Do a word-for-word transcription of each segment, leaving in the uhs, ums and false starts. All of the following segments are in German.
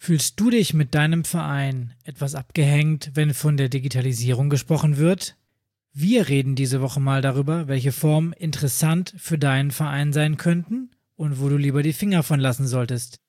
Fühlst du dich mit deinem Verein etwas abgehängt, wenn von der Digitalisierung gesprochen wird? Wir reden diese Woche mal darüber, welche Formen interessant für deinen Verein sein könnten und wo du lieber die Finger von lassen solltest.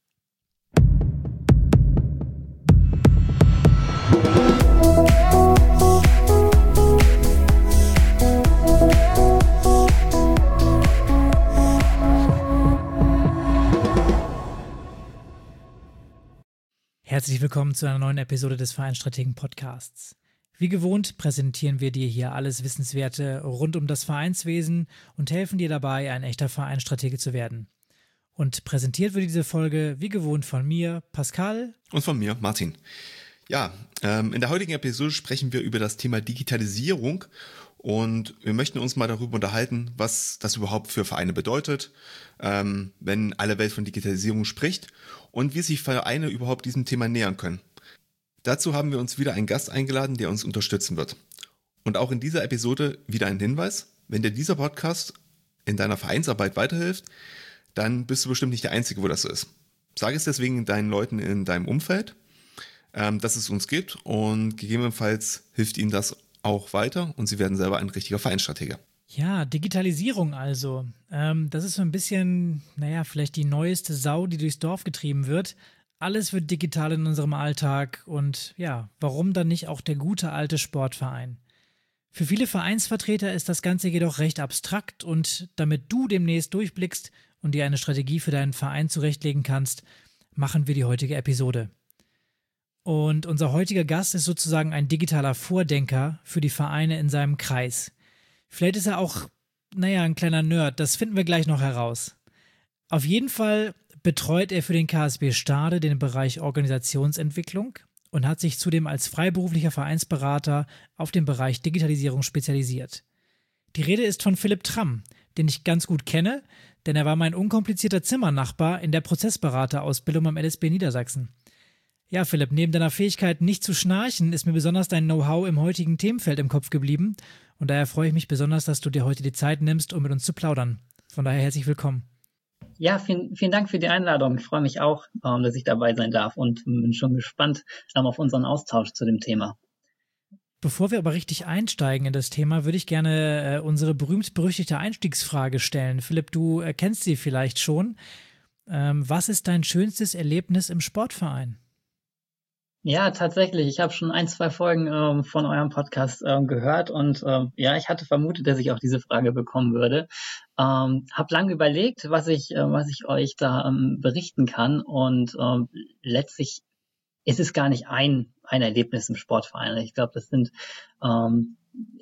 Herzlich willkommen zu einer neuen Episode des Vereinsstrategen Podcasts. Wie gewohnt präsentieren wir dir hier alles Wissenswerte rund um das Vereinswesen und helfen dir dabei, ein echter Vereinsstratege zu werden. Und präsentiert wird diese Folge wie gewohnt von mir, Pascal. Und von mir, Martin. Ja, ähm, in der heutigen Episode sprechen wir über das Thema Digitalisierung und wir möchten uns mal darüber unterhalten, was das überhaupt für Vereine bedeutet, ähm, wenn alle Welt von Digitalisierung spricht und wie sich Vereine überhaupt diesem Thema nähern können. Dazu haben wir uns wieder einen Gast eingeladen, der uns unterstützen wird. Und auch in dieser Episode wieder ein Hinweis: Wenn dir dieser Podcast in deiner Vereinsarbeit weiterhilft, dann bist du bestimmt nicht der Einzige, wo das so ist. Sag es deswegen deinen Leuten in deinem Umfeld, ähm, dass es uns gibt, und gegebenenfalls hilft ihnen das auch weiter und sie werden selber ein richtiger Vereinsstratege. Ja, Digitalisierung also. Ähm, das ist so ein bisschen, naja, vielleicht die neueste Sau, die durchs Dorf getrieben wird. Alles wird digital in unserem Alltag und ja, warum dann nicht auch der gute alte Sportverein? Für viele Vereinsvertreter ist das Ganze jedoch recht abstrakt und damit du demnächst durchblickst und dir eine Strategie für deinen Verein zurechtlegen kannst, machen wir die heutige Episode. Und unser heutiger Gast ist sozusagen ein digitaler Vordenker für die Vereine in seinem Kreis. Vielleicht ist er auch, naja, ein kleiner Nerd, das finden wir gleich noch heraus. Auf jeden Fall betreut er für den K S B Stade den Bereich Organisationsentwicklung und hat sich zudem als freiberuflicher Vereinsberater auf den Bereich Digitalisierung spezialisiert. Die Rede ist von Philipp Tramm, den ich ganz gut kenne, denn er war mein unkomplizierter Zimmernachbar in der Prozessberaterausbildung am L S B Niedersachsen. Ja, Philipp, neben deiner Fähigkeit, nicht zu schnarchen, ist mir besonders dein Know-how im heutigen Themenfeld im Kopf geblieben. Und daher freue ich mich besonders, dass du dir heute die Zeit nimmst, um mit uns zu plaudern. Von daher herzlich willkommen. Ja, vielen, vielen Dank für die Einladung. Ich freue mich auch, ähm, dass ich dabei sein darf und bin schon gespannt ähm, auf unseren Austausch zu dem Thema. Bevor wir aber richtig einsteigen in das Thema, würde ich gerne äh, unsere berühmt-berüchtigte Einstiegsfrage stellen. Philipp, du äh, kennst sie vielleicht schon. Ähm, was ist dein schönstes Erlebnis im Sportverein? Ja, tatsächlich. Ich habe schon ein, zwei Folgen ähm, von eurem Podcast ähm, gehört und ähm, ja, ich hatte vermutet, dass ich auch diese Frage bekommen würde. Ähm, hab lange überlegt, was ich, äh, was ich euch da ähm, berichten kann und ähm, letztlich ist es gar nicht ein, ein Erlebnis im Sportverein. Ich glaube, das sind ähm,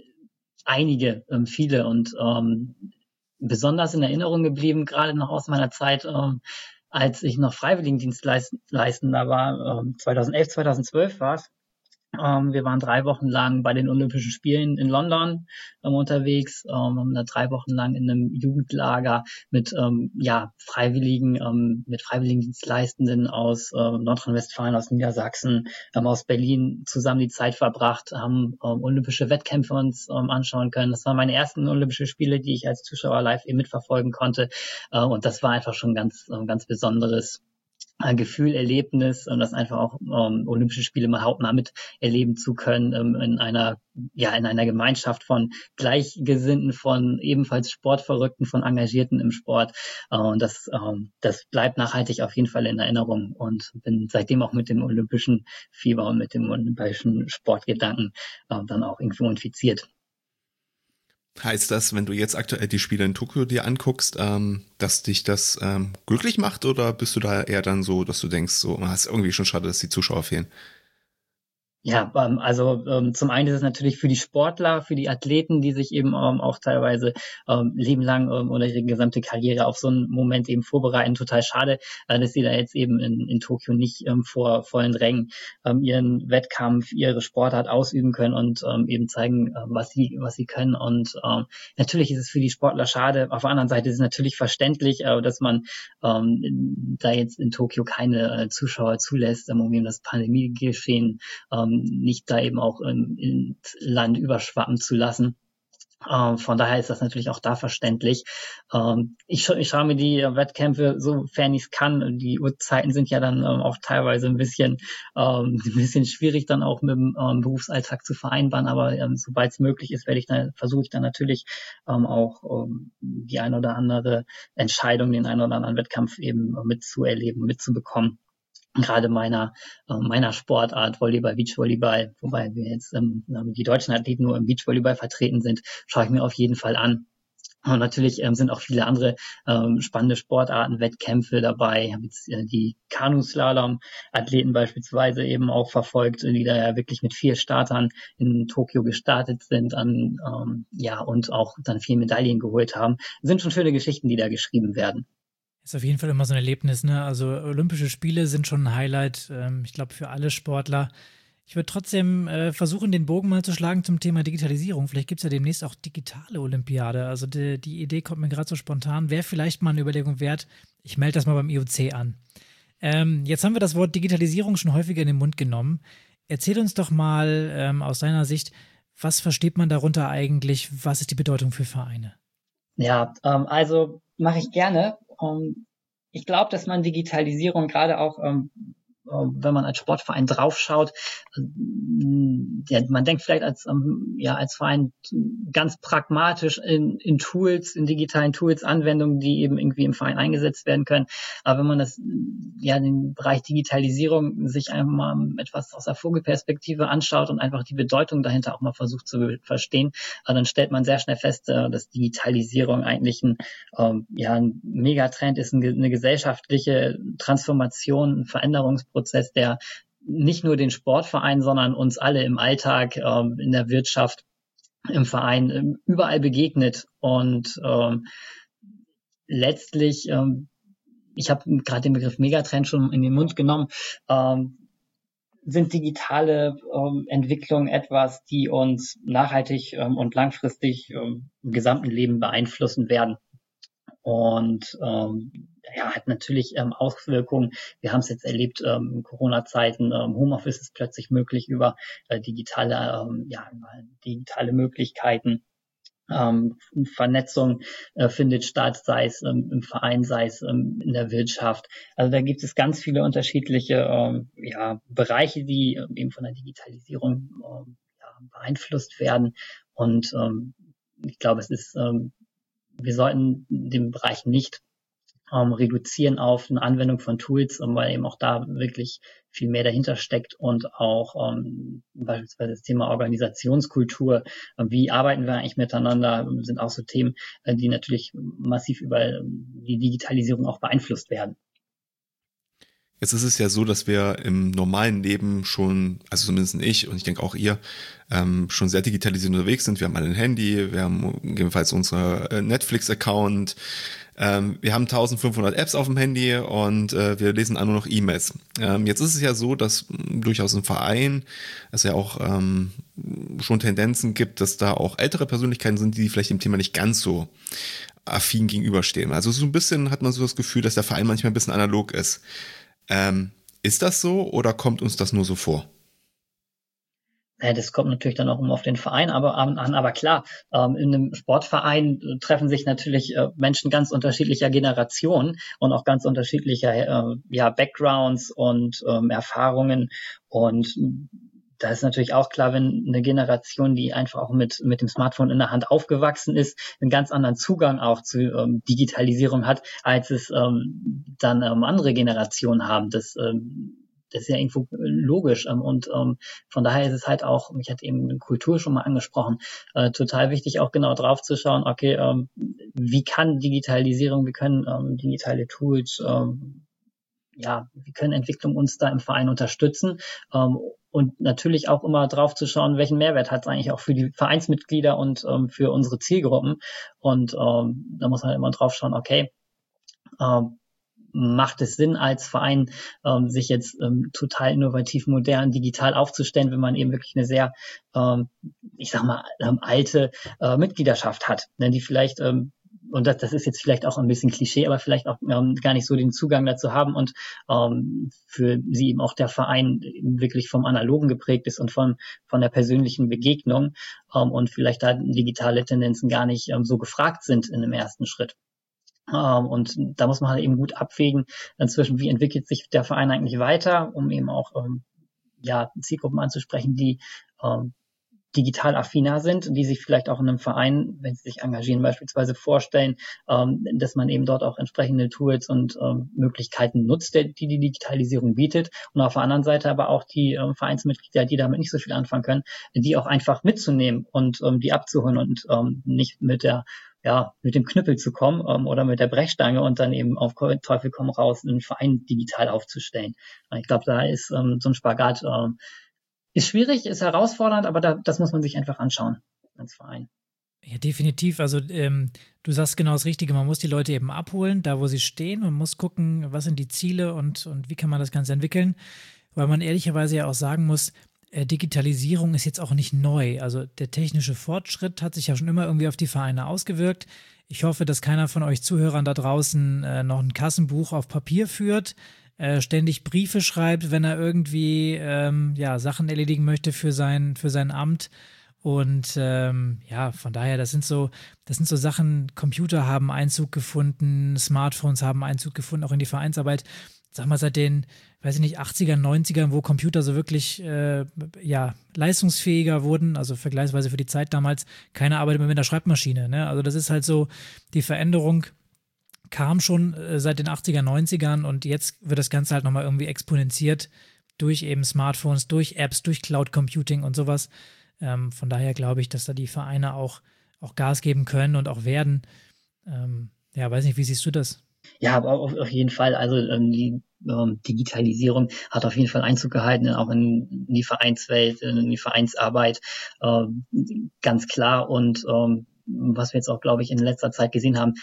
einige, ähm, viele und ähm, besonders in Erinnerung geblieben, gerade noch aus meiner Zeit, ähm, als ich noch Freiwilligendienstleistender war, ähm, zweitausendelf, zweitausendzwölf war es. Ähm, wir waren drei Wochen lang bei den Olympischen Spielen in London ähm, unterwegs, ähm, haben da drei Wochen lang in einem Jugendlager mit ähm, ja Freiwilligen, ähm, mit Freiwilligendienstleistenden aus ähm, Nordrhein-Westfalen, aus Niedersachsen, ähm, aus Berlin zusammen die Zeit verbracht, haben ähm, olympische Wettkämpfe uns ähm, anschauen können. Das waren meine ersten Olympischen Spiele, die ich als Zuschauer live eben mitverfolgen konnte, äh, und das war einfach schon ganz, äh, ganz besonderes ein Gefühl, Erlebnis, und das einfach auch ähm, Olympische Spiele mal hautnah miterleben zu können, ähm, in einer ja in einer Gemeinschaft von Gleichgesinnten, von ebenfalls Sportverrückten, von Engagierten im Sport, äh, und das ähm, das bleibt nachhaltig auf jeden Fall in Erinnerung und bin seitdem auch mit dem olympischen Fieber und mit dem olympischen Sportgedanken äh, dann auch irgendwo infiziert. Heißt das, wenn du jetzt aktuell die Spiele in Tokio dir anguckst, ähm, dass dich das ähm, glücklich macht, oder bist du da eher dann so, dass du denkst, so, es ist irgendwie schon schade, dass die Zuschauer fehlen? Ja, ähm, also ähm, zum einen ist es natürlich für die Sportler, für die Athleten, die sich eben ähm, auch teilweise ähm, lebenlang ähm, oder ihre gesamte Karriere auf so einen Moment eben vorbereiten, total schade, äh, dass sie da jetzt eben in, in Tokio nicht ähm, vor vollen Rängen ähm, ihren Wettkampf, ihre Sportart ausüben können und ähm, eben zeigen, äh, was sie was sie können. Und ähm, natürlich ist es für die Sportler schade. Auf der anderen Seite ist es natürlich verständlich, äh, dass man ähm, da jetzt in Tokio keine äh, Zuschauer zulässt, um eben das Pandemiegeschehen ähm, nicht da eben auch ähm, ins Land überschwappen zu lassen. Ähm, von daher ist das natürlich auch da verständlich. Ähm, ich, scha- ich schaue mir die Wettkämpfe, sofern ich es kann. Die Uhrzeiten sind ja dann ähm, auch teilweise ein bisschen, ähm, ein bisschen schwierig dann auch mit dem ähm, Berufsalltag zu vereinbaren. Aber ähm, sobald es möglich ist, werde ich dann, versuche ich dann natürlich ähm, auch ähm, die ein oder andere Entscheidung, den einen oder anderen Wettkampf eben mitzuerleben, mitzubekommen. Gerade meiner äh, meiner Sportart Volleyball, Beachvolleyball, wobei wir jetzt ähm, die deutschen Athleten nur im Beachvolleyball vertreten sind, schaue ich mir auf jeden Fall an. Und natürlich ähm, sind auch viele andere ähm, spannende Sportarten, Wettkämpfe dabei. Ich habe jetzt äh, die Kanuslalom-Athleten beispielsweise eben auch verfolgt, die da ja wirklich mit vier Startern in Tokio gestartet sind an, ähm, ja, und auch dann vier Medaillen geholt haben. Das sind schon schöne Geschichten, die da geschrieben werden. Ist auf jeden Fall immer so ein Erlebnis, ne? Also Olympische Spiele sind schon ein Highlight, ähm, ich glaube, für alle Sportler. Ich würde trotzdem äh, versuchen, den Bogen mal zu schlagen zum Thema Digitalisierung. Vielleicht gibt es ja demnächst auch digitale Olympiade. Also die, die Idee kommt mir gerade so spontan. Wäre vielleicht mal eine Überlegung wert. Ich melde das mal beim I O C an. Ähm, jetzt haben wir das Wort Digitalisierung schon häufiger in den Mund genommen. Erzähl uns doch mal ähm, aus deiner Sicht, was versteht man darunter eigentlich? Was ist die Bedeutung für Vereine? Ja, ähm, also mache ich gerne. Ähm, ich glaube, dass man Digitalisierung gerade auch, ähm, äh, wenn man als Sportverein draufschaut, äh, ja, man denkt vielleicht als ähm, ja als Verein ganz pragmatisch in, in Tools, in digitalen Tools, Anwendungen, die eben irgendwie im Verein eingesetzt werden können. Aber wenn man das ja den Bereich Digitalisierung sich einfach mal etwas aus der Vogelperspektive anschaut und einfach die Bedeutung dahinter auch mal versucht zu verstehen, dann stellt man sehr schnell fest, dass Digitalisierung eigentlich ein, ähm, ja, ein Megatrend ist, eine gesellschaftliche Transformation, ein Veränderungsprozess, der nicht nur den Sportverein, sondern uns alle im Alltag, ähm, in der Wirtschaft, im Verein, ähm, überall begegnet. Und ähm, letztlich, ähm, ich habe gerade den Begriff Megatrend schon in den Mund genommen, ähm, sind digitale ähm, Entwicklungen etwas, die uns nachhaltig ähm, und langfristig ähm, im gesamten Leben beeinflussen werden. Und ähm, ja, hat natürlich ähm, Auswirkungen. Wir haben es jetzt erlebt ähm, in Corona-Zeiten. Ähm, Homeoffice ist plötzlich möglich über äh, digitale, ähm, ja, über digitale Möglichkeiten. Ähm, Vernetzung äh, findet statt, sei es ähm, im Verein, sei es ähm, in der Wirtschaft. Also da gibt es ganz viele unterschiedliche ähm, ja, Bereiche, die äh, eben von der Digitalisierung ähm, ja, beeinflusst werden. Und ähm, ich glaube, es ist, ähm, wir sollten den Bereich nicht ähm, reduzieren auf eine Anwendung von Tools, ähm, weil eben auch da wirklich viel mehr dahinter steckt und auch ähm, beispielsweise das Thema Organisationskultur, äh, wie arbeiten wir eigentlich miteinander, sind auch so Themen, äh, die natürlich massiv über ähm, die Digitalisierung auch beeinflusst werden. Jetzt ist es ja so, dass wir im normalen Leben schon, also zumindest ich und ich denke auch ihr, ähm, schon sehr digitalisiert unterwegs sind. Wir haben alle ein Handy, wir haben gegebenenfalls unsere Netflix-Account, ähm, wir haben eintausendfünfhundert Apps auf dem Handy und äh, wir lesen auch nur noch E-Mails. Ähm, jetzt ist es ja so, dass mh, durchaus im Verein es ja auch ähm, schon Tendenzen gibt, dass da auch ältere Persönlichkeiten sind, die vielleicht dem Thema nicht ganz so affin gegenüberstehen. Also so ein bisschen hat man so das Gefühl, dass der Verein manchmal ein bisschen analog ist. Ähm, ist das so oder kommt uns das nur so vor? Ja, das kommt natürlich dann auch immer auf den Verein aber an, aber klar, ähm, in einem Sportverein äh, treffen sich natürlich äh, Menschen ganz unterschiedlicher Generationen und auch ganz unterschiedlicher äh, ja, Backgrounds und ähm, Erfahrungen. Und da ist natürlich auch klar, wenn eine Generation, die einfach auch mit mit dem Smartphone in der Hand aufgewachsen ist, einen ganz anderen Zugang auch zu ähm, Digitalisierung hat, als es ähm, dann ähm, andere Generationen haben. Das ähm, das ist ja irgendwo logisch. Ähm, und ähm, von daher ist es halt auch, ich hatte eben Kultur schon mal angesprochen, äh, total wichtig, auch genau drauf zu schauen, okay, ähm, wie kann Digitalisierung, wie können ähm, digitale Tools, ähm, ja, wie können Entwicklung uns da im Verein unterstützen? Ähm, und natürlich auch immer drauf zu schauen, welchen Mehrwert hat es eigentlich auch für die Vereinsmitglieder und ähm, für unsere Zielgruppen. Und ähm, da muss man immer drauf schauen, okay, ähm, macht es Sinn als Verein, ähm, sich jetzt ähm, total innovativ, modern, digital aufzustellen, wenn man eben wirklich eine sehr, ähm, ich sag mal, ähm, alte äh, Mitgliedschaft hat, ne, die vielleicht ähm, und das, das ist jetzt vielleicht auch ein bisschen Klischee, aber vielleicht auch ähm, gar nicht so den Zugang dazu haben und ähm, für sie eben auch der Verein wirklich vom Analogen geprägt ist und von von der persönlichen Begegnung ähm, und vielleicht da digitale Tendenzen gar nicht ähm, so gefragt sind in dem ersten Schritt. Ähm, und da muss man halt eben gut abwägen zwischen, wie entwickelt sich der Verein eigentlich weiter, um eben auch ähm, ja Zielgruppen anzusprechen, die ähm, digital affiner sind, die sich vielleicht auch in einem Verein, wenn sie sich engagieren, beispielsweise vorstellen, ähm, dass man eben dort auch entsprechende Tools und ähm, Möglichkeiten nutzt, die die Digitalisierung bietet. Und auf der anderen Seite aber auch die ähm, Vereinsmitglieder, die damit nicht so viel anfangen können, die auch einfach mitzunehmen und ähm, die abzuholen und ähm, nicht mit der ja, mit dem Knüppel zu kommen ähm, oder mit der Brechstange und dann eben auf Teufel komm raus einen Verein digital aufzustellen. Ich glaube, da ist ähm, so ein Spagat ähm, ist schwierig, ist herausfordernd, aber da, das muss man sich einfach anschauen als Verein. Ja, definitiv. Also ähm, du sagst genau das Richtige. Man muss die Leute eben abholen, da wo sie stehen. Man muss gucken, was sind die Ziele und, und wie kann man das Ganze entwickeln. Weil man ehrlicherweise ja auch sagen muss, äh, Digitalisierung ist jetzt auch nicht neu. Also der technische Fortschritt hat sich ja schon immer irgendwie auf die Vereine ausgewirkt. Ich hoffe, dass keiner von euch Zuhörern da draußen äh, noch ein Kassenbuch auf Papier führt, Äh, ständig Briefe schreibt, wenn er irgendwie ähm, ja, Sachen erledigen möchte für sein, für sein Amt. Und ähm, ja, von daher, das sind so, das sind so Sachen, Computer haben Einzug gefunden, Smartphones haben Einzug gefunden, auch in die Vereinsarbeit. Sag mal, seit den, weiß ich nicht, achtzigern, neunzigern, wo Computer so wirklich äh, ja, leistungsfähiger wurden, also vergleichsweise für die Zeit damals, keine Arbeit mehr mit einer Schreibmaschine. Ne? Also das ist halt so die Veränderung, kam schon äh, seit den achtziger, neunzigern und jetzt wird das Ganze halt nochmal irgendwie exponentiert durch eben Smartphones, durch Apps, durch Cloud Computing und sowas. Ähm, von daher glaube ich, dass da die Vereine auch, auch Gas geben können und auch werden. Ähm, ja, weiß nicht, wie siehst du das? Ja, aber auf, auf jeden Fall. Also ähm, die ähm, Digitalisierung hat auf jeden Fall Einzug gehalten, auch in, in die Vereinswelt, in die Vereinsarbeit, ähm, ganz klar. Und ähm, was wir jetzt auch, glaube ich, in letzter Zeit gesehen haben,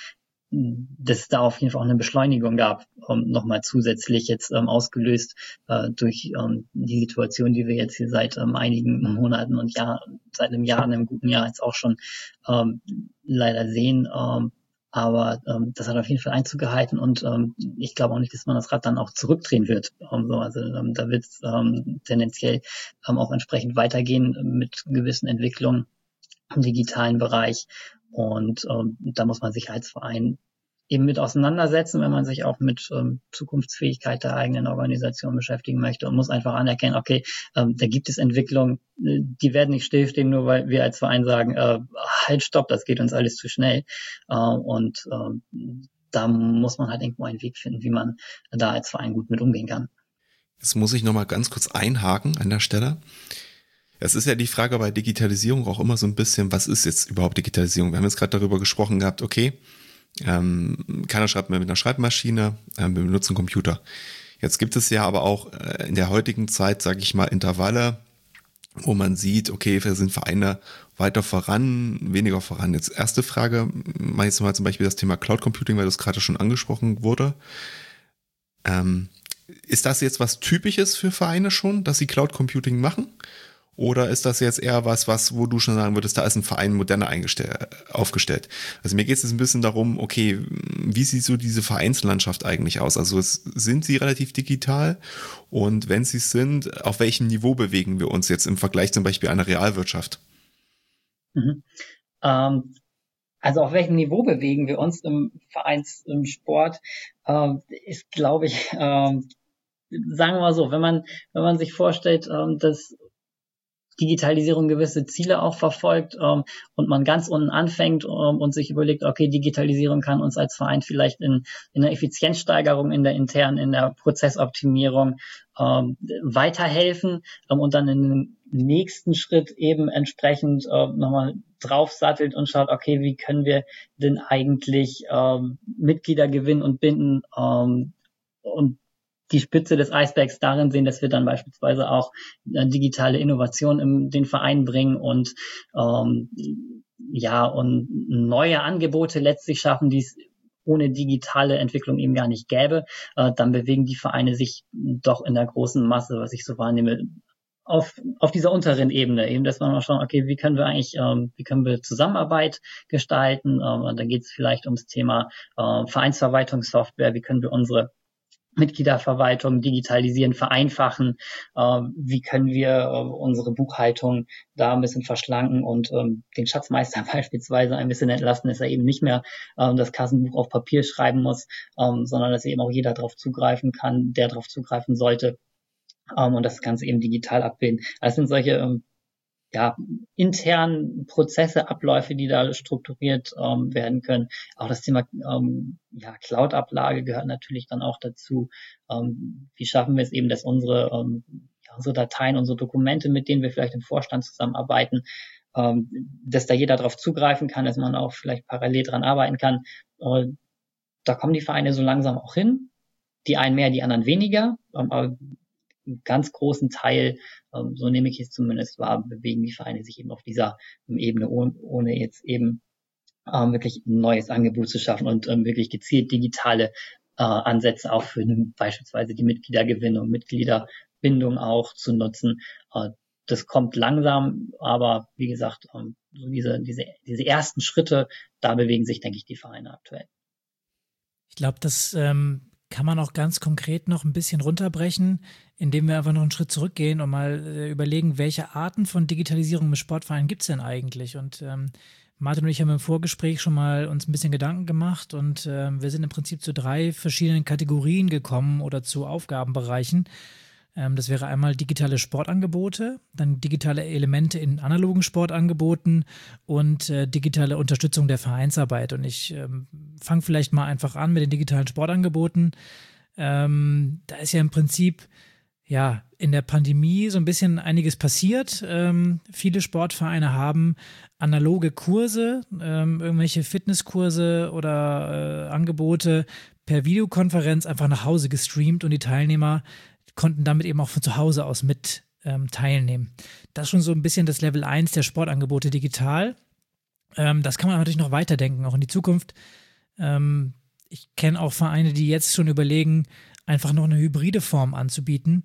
dass es da auf jeden Fall auch eine Beschleunigung gab, um, nochmal zusätzlich jetzt ähm, ausgelöst äh, durch ähm, die Situation, die wir jetzt hier seit ähm, einigen Monaten und Jahren, seit einem Jahr, einem guten Jahr jetzt auch schon ähm, leider sehen. Ähm, aber ähm, das hat auf jeden Fall Einzug gehalten und ähm, ich glaube auch nicht, dass man das Rad dann auch zurückdrehen wird. Ähm, so, also ähm, da wird es ähm, tendenziell ähm, auch entsprechend weitergehen mit gewissen Entwicklungen im digitalen Bereich. Und ähm, da muss man sich als Verein eben mit auseinandersetzen, wenn man sich auch mit ähm, Zukunftsfähigkeit der eigenen Organisation beschäftigen möchte und muss einfach anerkennen, okay, ähm, da gibt es Entwicklungen, die werden nicht stillstehen, nur weil wir als Verein sagen, äh, halt, stopp, das geht uns alles zu schnell. Äh, und äh, da muss man halt irgendwo einen Weg finden, wie man da als Verein gut mit umgehen kann. Jetzt muss ich nochmal ganz kurz einhaken an der Stelle. Es ist ja die Frage bei Digitalisierung auch immer so ein bisschen, was ist jetzt überhaupt Digitalisierung? Wir haben jetzt gerade darüber gesprochen gehabt, okay, ähm, keiner schreibt mehr mit einer Schreibmaschine, ähm, wir benutzen Computer. Jetzt gibt es ja aber auch äh, in der heutigen Zeit, sage ich mal, Intervalle, wo man sieht, okay, wir sind Vereine weiter voran, weniger voran. Jetzt erste Frage, mal jetzt mal zum Beispiel das Thema Cloud Computing, weil das gerade schon angesprochen wurde. Ähm, ist das jetzt was Typisches für Vereine schon, dass sie Cloud Computing machen? Oder ist das jetzt eher was, was, wo du schon sagen würdest, da ist ein Verein moderner eingestell- aufgestellt? Also mir geht es jetzt ein bisschen darum, okay, wie sieht so diese Vereinslandschaft eigentlich aus? Also es, sind sie relativ digital? Und wenn sie es sind, auf welchem Niveau bewegen wir uns jetzt im Vergleich zum Beispiel einer Realwirtschaft? Mhm. Ähm, also auf welchem Niveau bewegen wir uns im Vereins, im Sport, ähm, ist, glaube ich, ähm, sagen wir mal so, wenn man, wenn man sich vorstellt, ähm, dass Digitalisierung gewisse Ziele auch verfolgt ähm, und man ganz unten anfängt ähm, und sich überlegt, okay, Digitalisierung kann uns als Verein vielleicht in, in der Effizienzsteigerung, in der internen, in der Prozessoptimierung ähm, weiterhelfen ähm, und dann in den nächsten Schritt eben entsprechend äh, nochmal draufsattelt und schaut, okay, wie können wir denn eigentlich ähm, Mitglieder gewinnen und binden ähm, und die Spitze des Eisbergs darin sehen, dass wir dann beispielsweise auch äh, digitale Innovation in den Verein bringen und ähm, ja und neue Angebote letztlich schaffen, die es ohne digitale Entwicklung eben gar nicht gäbe, äh, dann bewegen die Vereine sich doch in der großen Masse, was ich so wahrnehme, auf, auf dieser unteren Ebene, eben, dass man mal schauen, okay, wie können wir eigentlich, ähm, wie können wir Zusammenarbeit gestalten? Ähm, da geht es vielleicht ums Thema äh, Vereinsverwaltungssoftware, wie können wir unsere Mitgliederverwaltung digitalisieren, vereinfachen, äh, wie können wir äh, unsere Buchhaltung da ein bisschen verschlanken und ähm, den Schatzmeister beispielsweise ein bisschen entlasten, dass er eben nicht mehr ähm, das Kassenbuch auf Papier schreiben muss, ähm, sondern dass eben auch jeder darauf zugreifen kann, der darauf zugreifen sollte, ähm, und das Ganze eben digital abbilden. Das sind solche ähm, ja, internen Prozesse, Abläufe, die da strukturiert ähm, werden können. Auch das Thema ähm, ja, Cloud-Ablage gehört natürlich dann auch dazu. Ähm, wie schaffen wir es eben, dass unsere, ähm, ja, unsere Dateien, unsere Dokumente, mit denen wir vielleicht im Vorstand zusammenarbeiten, ähm, dass da jeder darauf zugreifen kann, dass man auch vielleicht parallel dran arbeiten kann. Äh, da kommen die Vereine so langsam auch hin. Die einen mehr, die anderen weniger. Ähm, aber einen ganz großen Teil, ähm, so nehme ich es zumindest wahr, bewegen die Vereine sich eben auf dieser ähm, Ebene, ohne, ohne jetzt eben ähm, wirklich ein neues Angebot zu schaffen und ähm, wirklich gezielt digitale äh, Ansätze auch für eine, beispielsweise die Mitgliedergewinnung, Mitgliederbindung auch zu nutzen. Äh, das kommt langsam, aber wie gesagt, ähm, so diese, diese, diese ersten Schritte, da bewegen sich, denke ich, die Vereine aktuell. Ich glaube, das ähm, kann man auch ganz konkret noch ein bisschen runterbrechen, indem wir einfach noch einen Schritt zurückgehen und mal äh, überlegen, welche Arten von Digitalisierung im Sportverein gibt es denn eigentlich? Und ähm, Martin und ich haben im Vorgespräch schon mal uns ein bisschen Gedanken gemacht und äh, wir sind im Prinzip zu drei verschiedenen Kategorien gekommen oder zu Aufgabenbereichen. Ähm, das wäre einmal digitale Sportangebote, dann digitale Elemente in analogen Sportangeboten und äh, digitale Unterstützung der Vereinsarbeit. Und ich ähm, fange vielleicht mal einfach an mit den digitalen Sportangeboten. Ähm, da ist ja im Prinzip ja in der Pandemie so ein bisschen einiges passiert. Ähm, viele Sportvereine haben analoge Kurse, ähm, irgendwelche Fitnesskurse oder äh, Angebote per Videokonferenz einfach nach Hause gestreamt und die Teilnehmer konnten damit eben auch von zu Hause aus mit ähm, teilnehmen. Das ist schon so ein bisschen das Level eins der Sportangebote digital. Ähm, das kann man natürlich noch weiterdenken, auch in die Zukunft. Ähm, ich kenne auch Vereine, die jetzt schon überlegen, einfach noch eine hybride Form anzubieten,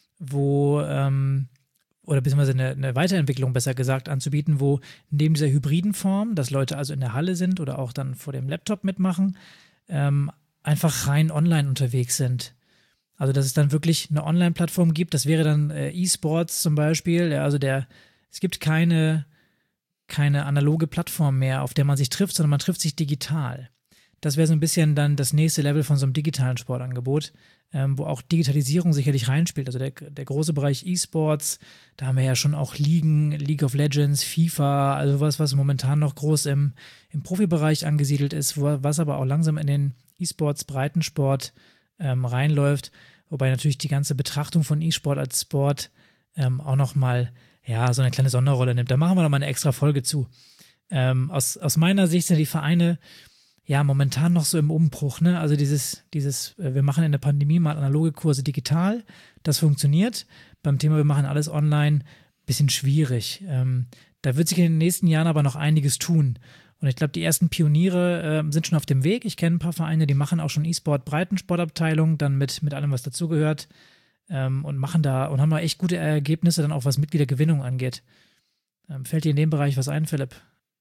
wo, ähm, oder beziehungsweise eine, eine Weiterentwicklung besser gesagt anzubieten, wo neben dieser hybriden Form, dass Leute also in der Halle sind oder auch dann vor dem Laptop mitmachen, ähm, einfach rein online unterwegs sind. Also, dass es dann wirklich eine Online-Plattform gibt, das wäre dann äh, E-Sports zum Beispiel. Ja, also der, es gibt keine, keine analoge Plattform mehr, auf der man sich trifft, sondern man trifft sich digital. Das wäre so ein bisschen dann das nächste Level von so einem digitalen Sportangebot, ähm, wo auch Digitalisierung sicherlich reinspielt. Also der, der große Bereich E-Sports, da haben wir ja schon auch Ligen, League of Legends, FIFA, also was, was momentan noch groß im, im Profibereich angesiedelt ist, wo, was aber auch langsam in den E-Sports, Breitensport Ähm, reinläuft, wobei natürlich die ganze Betrachtung von E-Sport als Sport ähm, auch nochmal, ja, so eine kleine Sonderrolle nimmt. Da machen wir nochmal eine extra Folge zu. Ähm, aus, aus meiner Sicht sind die Vereine ja momentan noch so im Umbruch, ne? Also dieses, dieses, äh, wir machen in der Pandemie mal analoge Kurse digital, das funktioniert. Beim Thema, wir machen alles online, bisschen schwierig. Ähm, da wird sich in den nächsten Jahren aber noch einiges tun. Und ich glaube, die ersten Pioniere äh, sind schon auf dem Weg. Ich kenne ein paar Vereine, die machen auch schon E-Sport-Breitensportabteilung, dann mit, mit allem, was dazugehört, ähm, und machen da und haben da echt gute Ergebnisse, dann auch was Mitgliedergewinnung angeht. Ähm, fällt dir in dem Bereich was ein, Philipp?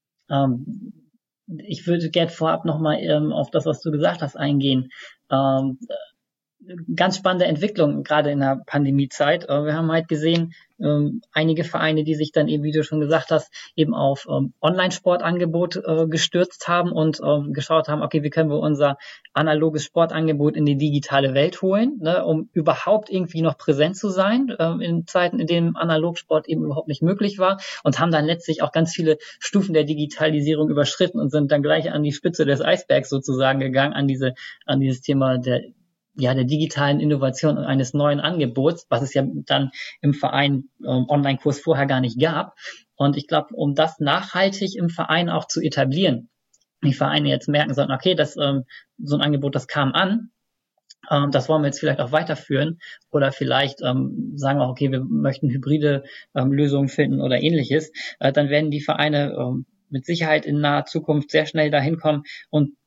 Ähm, ich würde gerne vorab nochmal ähm, auf das, was du gesagt hast, eingehen. Ähm, ganz spannende Entwicklung, gerade in der Pandemiezeit. Wir haben halt gesehen, ähm, einige Vereine, die sich dann eben, wie du schon gesagt hast, eben auf ähm, Online-Sportangebot äh, gestürzt haben und ähm, geschaut haben, okay, wie können wir unser analoges Sportangebot in die digitale Welt holen, ne, um überhaupt irgendwie noch präsent zu sein, äh, in Zeiten, in denen Analogsport eben überhaupt nicht möglich war, und haben dann letztlich auch ganz viele Stufen der Digitalisierung überschritten und sind dann gleich an die Spitze des Eisbergs sozusagen gegangen, an diese, an dieses Thema der ja, der digitalen Innovation und eines neuen Angebots, was es ja dann im Verein ähm, Online-Kurs vorher gar nicht gab. Und ich glaube, um das nachhaltig im Verein auch zu etablieren, die Vereine jetzt merken sollten, okay, das ähm, so ein Angebot, das kam an, ähm, das wollen wir jetzt vielleicht auch weiterführen, oder vielleicht ähm, sagen wir auch, okay, wir möchten hybride ähm, Lösungen finden oder ähnliches, äh, dann werden die Vereine ähm, mit Sicherheit in naher Zukunft sehr schnell dahin kommen und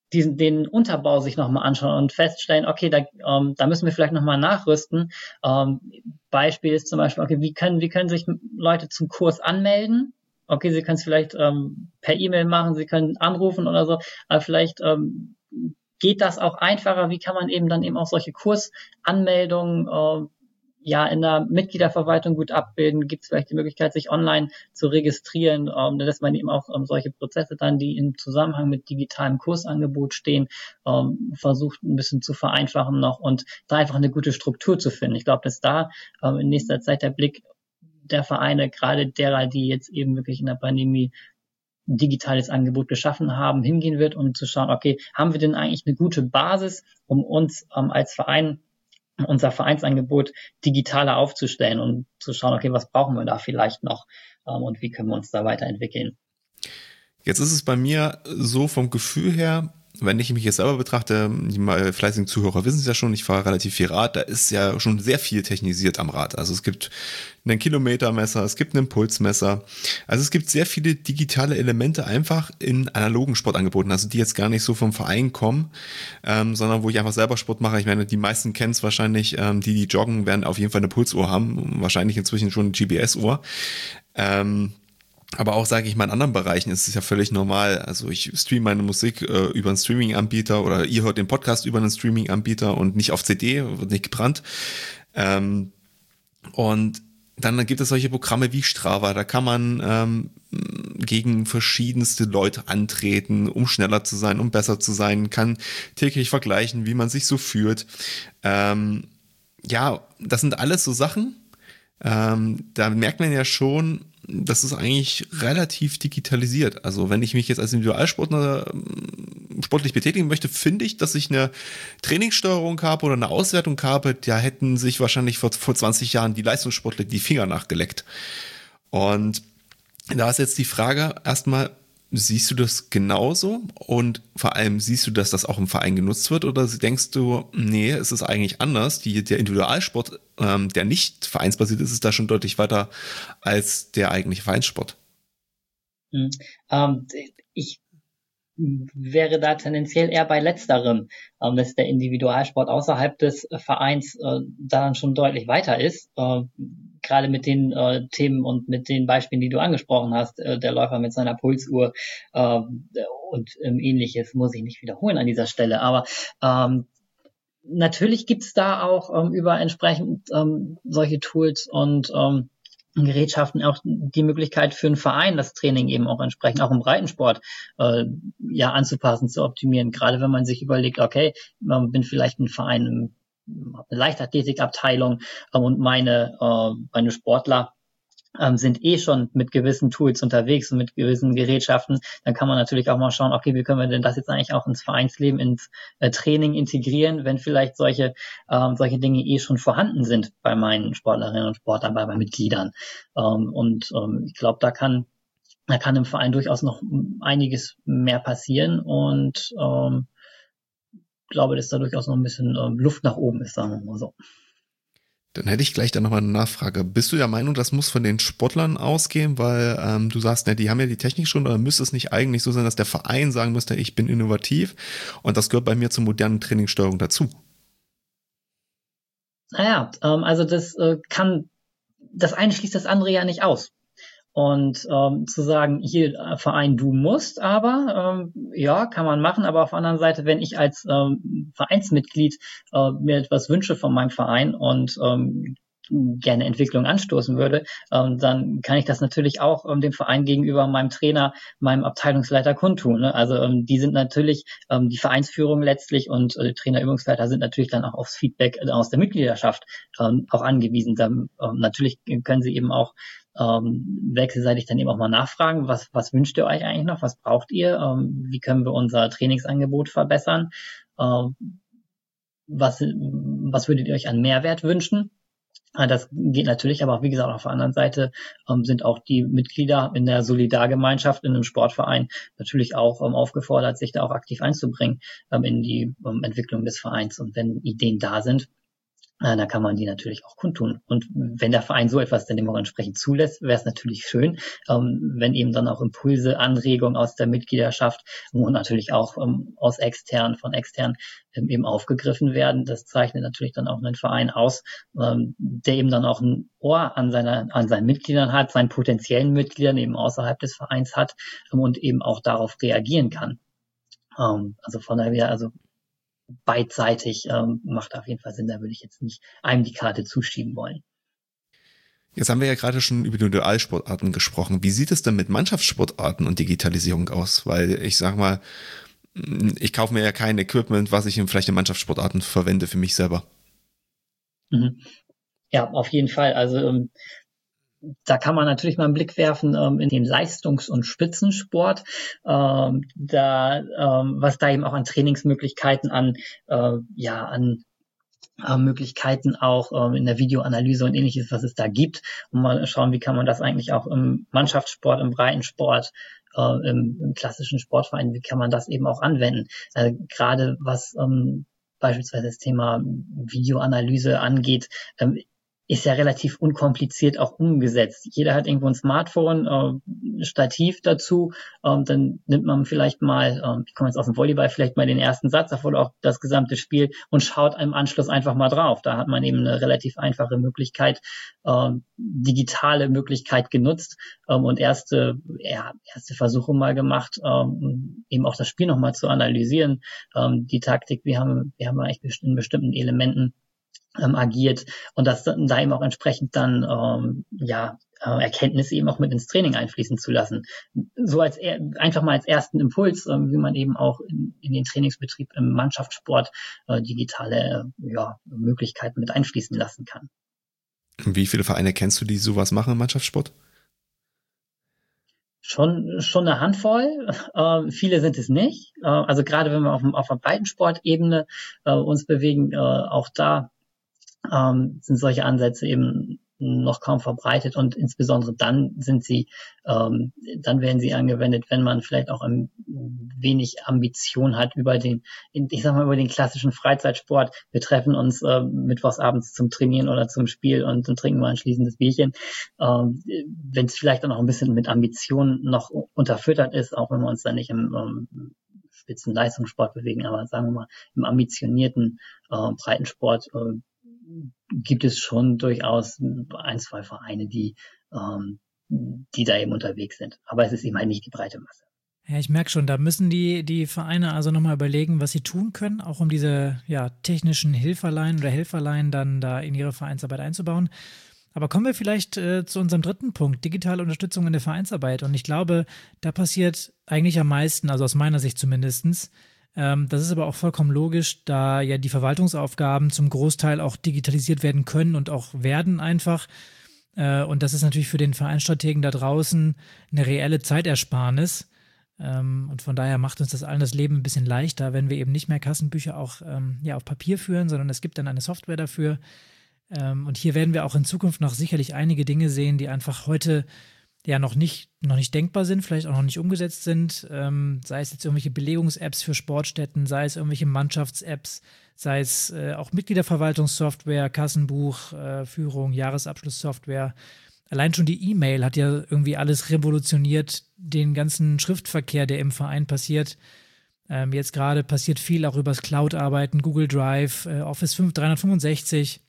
diesen, den Unterbau sich nochmal anschauen und feststellen, okay, da, ähm, da müssen wir vielleicht nochmal nachrüsten. Ähm, Beispiel ist zum Beispiel, okay, wie können, wie können sich Leute zum Kurs anmelden? Okay, sie können es vielleicht ähm, per E-Mail machen, sie können anrufen oder so, aber vielleicht ähm, geht das auch einfacher? Wie kann man eben dann eben auch solche Kursanmeldungen äh, ja in der Mitgliederverwaltung gut abbilden? Gibt es vielleicht die Möglichkeit, sich online zu registrieren, ähm, dass man eben auch ähm, solche Prozesse dann, die im Zusammenhang mit digitalem Kursangebot stehen, ähm, versucht ein bisschen zu vereinfachen noch und da einfach eine gute Struktur zu finden. Ich glaube, dass da ähm, in nächster Zeit der Blick der Vereine, gerade derer, die jetzt eben wirklich in der Pandemie ein digitales Angebot geschaffen haben, hingehen wird, um zu schauen, okay, haben wir denn eigentlich eine gute Basis, um uns ähm, als Verein unser Vereinsangebot digitaler aufzustellen und zu schauen, okay, was brauchen wir da vielleicht noch ähm, und wie können wir uns da weiterentwickeln. Jetzt ist es bei mir so vom Gefühl her, wenn ich mich jetzt selber betrachte, die fleißigen Zuhörer wissen es ja schon, ich fahre relativ viel Rad, da ist ja schon sehr viel technisiert am Rad. Also es gibt einen Kilometermesser, es gibt einen Pulsmesser. Also es gibt sehr viele digitale Elemente einfach in analogen Sportangeboten, also die jetzt gar nicht so vom Verein kommen, ähm, sondern wo ich einfach selber Sport mache. Ich meine, die meisten kennen es wahrscheinlich, ähm, die, die joggen, werden auf jeden Fall eine Pulsuhr haben, wahrscheinlich inzwischen schon eine G P S-Uhr. Ähm, Aber auch, sage ich mal, in anderen Bereichen ist es ja völlig normal. Also ich streame meine Musik äh, über einen Streaming-Anbieter oder ihr hört den Podcast über einen Streaming-Anbieter und nicht auf C D, wird nicht gebrannt. Ähm, und dann gibt es solche Programme wie Strava, da kann man ähm, gegen verschiedenste Leute antreten, um schneller zu sein, um besser zu sein, kann täglich vergleichen, wie man sich so fühlt. Ähm, ja, das sind alles so Sachen, ähm, da merkt man ja schon, das ist eigentlich relativ digitalisiert. Also wenn ich mich jetzt als Individualsportler sportlich betätigen möchte, finde ich, dass ich eine Trainingssteuerung habe oder eine Auswertung habe, da hätten sich wahrscheinlich vor, vor zwanzig Jahren die Leistungssportler die Finger nachgeleckt. Und da ist jetzt die Frage erstmal, siehst du das genauso? Und vor allem siehst du, dass das auch im Verein genutzt wird? Oder denkst du, nee, es ist eigentlich anders? Die, der Individualsport, ähm, der nicht vereinsbasiert ist, ist da schon deutlich weiter als der eigentliche Vereinssport. Hm. Ähm, ich wäre da tendenziell eher bei letzterem, ähm, dass der Individualsport außerhalb des Vereins äh, da dann schon deutlich weiter ist. Äh, gerade mit den äh, Themen und mit den Beispielen, die du angesprochen hast, äh, der Läufer mit seiner Pulsuhr äh, und ähm, ähnliches, muss ich nicht wiederholen an dieser Stelle. Aber ähm, natürlich gibt's da auch ähm, über entsprechend ähm, solche Tools und ähm, Gerätschaften auch die Möglichkeit für einen Verein, das Training eben auch entsprechend, auch im Breitensport, äh, ja, anzupassen, zu optimieren. Gerade wenn man sich überlegt, okay, man bin vielleicht ein Verein, eine Leichtathletikabteilung ähm, und meine, äh, meine Sportler ähm, sind eh schon mit gewissen Tools unterwegs und mit gewissen Gerätschaften, dann kann man natürlich auch mal schauen, okay, wie können wir denn das jetzt eigentlich auch ins Vereinsleben, ins äh, Training integrieren, wenn vielleicht solche ähm, solche Dinge eh schon vorhanden sind bei meinen Sportlerinnen und Sportlern, bei meinen Mitgliedern. Ähm, und ähm, ich glaube, da kann da kann im Verein durchaus noch einiges mehr passieren und ähm, glaube, dass da durchaus noch ein bisschen ähm, Luft nach oben ist, sagen wir mal so. Dann hätte ich gleich da nochmal eine Nachfrage. Bist du der Meinung, das muss von den Sportlern ausgehen? Weil ähm, du sagst, ne, die haben ja die Technik schon, oder müsste es nicht eigentlich so sein, dass der Verein sagen müsste, ich bin innovativ und das gehört bei mir zur modernen Trainingssteuerung dazu? Naja, ähm, also das äh, kann, das eine schließt das andere ja nicht aus. Und ähm, zu sagen, hier Verein, du musst, aber ähm, ja, kann man machen, aber auf der anderen Seite, wenn ich als ähm, Vereinsmitglied äh, mir etwas wünsche von meinem Verein und ähm, gerne Entwicklung anstoßen würde, ähm, dann kann ich das natürlich auch ähm, dem Verein gegenüber meinem Trainer, meinem Abteilungsleiter kundtun. Ne? Also ähm, die sind natürlich, ähm, die Vereinsführung letztlich und äh, Trainer, Übungsleiter sind natürlich dann auch aufs Feedback äh, aus der Mitgliedschaft ähm, auch angewiesen. Dann, ähm, natürlich können sie eben auch ähm, wechselseitig dann eben auch mal nachfragen, was, was wünscht ihr euch eigentlich noch, was braucht ihr, ähm, wie können wir unser Trainingsangebot verbessern, ähm, was, was würdet ihr euch an Mehrwert wünschen? Das geht natürlich, aber auch, wie gesagt, auf der anderen Seite ähm, sind auch die Mitglieder in der Solidargemeinschaft in einem Sportverein natürlich auch ähm, aufgefordert, sich da auch aktiv einzubringen ähm, in die ähm, Entwicklung des Vereins. Und wenn Ideen da sind, da kann man die natürlich auch kundtun. Und wenn der Verein so etwas dann eben auch entsprechend zulässt, wäre es natürlich schön, ähm, wenn eben dann auch Impulse, Anregungen aus der Mitgliedschaft und natürlich auch ähm, aus extern, von extern ähm, eben aufgegriffen werden. Das zeichnet natürlich dann auch einen Verein aus, ähm, der eben dann auch ein Ohr an seiner, an seinen Mitgliedern hat, seinen potenziellen Mitgliedern eben außerhalb des Vereins hat ähm, und eben auch darauf reagieren kann. Ähm, also von daher, also beidseitig ähm, macht auf jeden Fall Sinn. Da würde ich jetzt nicht einem die Karte zuschieben wollen. Jetzt haben wir ja gerade schon über die Dualsportarten gesprochen. Wie sieht es denn mit Mannschaftssportarten und Digitalisierung aus? Weil ich sag mal, ich kaufe mir ja kein Equipment, was ich in vielleicht in Mannschaftssportarten verwende für mich selber. Mhm. Ja, auf jeden Fall. Also ähm, da kann man natürlich mal einen Blick werfen ähm, in den Leistungs- und Spitzensport, ähm, da ähm, was da eben auch an Trainingsmöglichkeiten, an äh, ja an äh, Möglichkeiten auch ähm, in der Videoanalyse und ähnliches, was es da gibt, und mal schauen, wie kann man das eigentlich auch im Mannschaftssport, im Breitensport, äh, im, im klassischen Sportverein, wie kann man das eben auch anwenden? Äh, gerade was ähm, beispielsweise das Thema Videoanalyse angeht, ähm, ist ja relativ unkompliziert auch umgesetzt. Jeder hat irgendwo ein Smartphone, äh, Stativ dazu, ähm, dann nimmt man vielleicht mal, ähm, ich komme jetzt aus dem Volleyball, vielleicht mal den ersten Satz, davor auch das gesamte Spiel und schaut im Anschluss einfach mal drauf. Da hat man eben eine relativ einfache Möglichkeit, ähm, digitale Möglichkeit genutzt ähm, und erste, ja, erste Versuche mal gemacht, ähm, eben auch das Spiel nochmal zu analysieren, ähm, die Taktik, wir haben, wir haben eigentlich in bestimmten Elementen ähm, agiert und das da eben auch entsprechend dann ähm, ja äh, Erkenntnisse eben auch mit ins Training einfließen zu lassen. So als er, einfach mal als ersten Impuls, ähm, wie man eben auch in, in den Trainingsbetrieb im Mannschaftssport äh, digitale äh, ja, Möglichkeiten mit einfließen lassen kann. Wie viele Vereine kennst du, die sowas machen im Mannschaftssport? Schon, schon eine Handvoll. Äh, viele sind es nicht. Äh, also gerade wenn wir auf, auf der Breitensportebene äh, uns bewegen, äh, auch da ähm, sind solche Ansätze eben noch kaum verbreitet und insbesondere dann sind sie, ähm, dann werden sie angewendet, wenn man vielleicht auch ein wenig Ambition hat über den, ich sag mal, über den klassischen Freizeitsport. Wir treffen uns äh, mittwochsabends zum Trainieren oder zum Spiel und dann trinken wir anschließend das Bierchen. Ähm, wenn es vielleicht dann auch ein bisschen mit Ambition noch unterfüttert ist, auch wenn wir uns dann nicht im ähm, Spitzenleistungssport bewegen, aber sagen wir mal im ambitionierten äh, Breitensport äh, gibt es schon durchaus ein, zwei Vereine, die, ähm, die da eben unterwegs sind. Aber es ist eben halt nicht die breite Masse. Ja, ich merke schon, da müssen die, die Vereine also nochmal überlegen, was sie tun können, auch um diese ja, technischen Hilferlein oder Helferlein dann da in ihre Vereinsarbeit einzubauen. Aber kommen wir vielleicht äh, zu unserem dritten Punkt, digitale Unterstützung in der Vereinsarbeit. Und ich glaube, da passiert eigentlich am meisten, also aus meiner Sicht zumindest. Ähm, das ist aber auch vollkommen logisch, da ja die Verwaltungsaufgaben zum Großteil auch digitalisiert werden können und auch werden einfach. Äh, und das ist natürlich für den Vereinsstrategen da draußen eine reelle Zeitersparnis. Ähm, und von daher macht uns das allen das Leben ein bisschen leichter, wenn wir eben nicht mehr Kassenbücher auch ähm, ja, auf Papier führen, sondern es gibt dann eine Software dafür. Ähm, und hier werden wir auch in Zukunft noch sicherlich einige Dinge sehen, die einfach heute ja noch nicht, noch nicht denkbar sind, vielleicht auch noch nicht umgesetzt sind, ähm, sei es jetzt irgendwelche Belegungs-Apps für Sportstätten, sei es irgendwelche Mannschafts-Apps, sei es äh, auch Mitgliederverwaltungssoftware, Kassenbuch, äh, Führung, Jahresabschlusssoftware. Allein schon die E-Mail hat ja irgendwie alles revolutioniert, den ganzen Schriftverkehr, der im Verein passiert. Ähm, jetzt gerade passiert viel auch übers Cloud-Arbeiten, Google Drive, äh, Office dreihundertfünfundsechzig.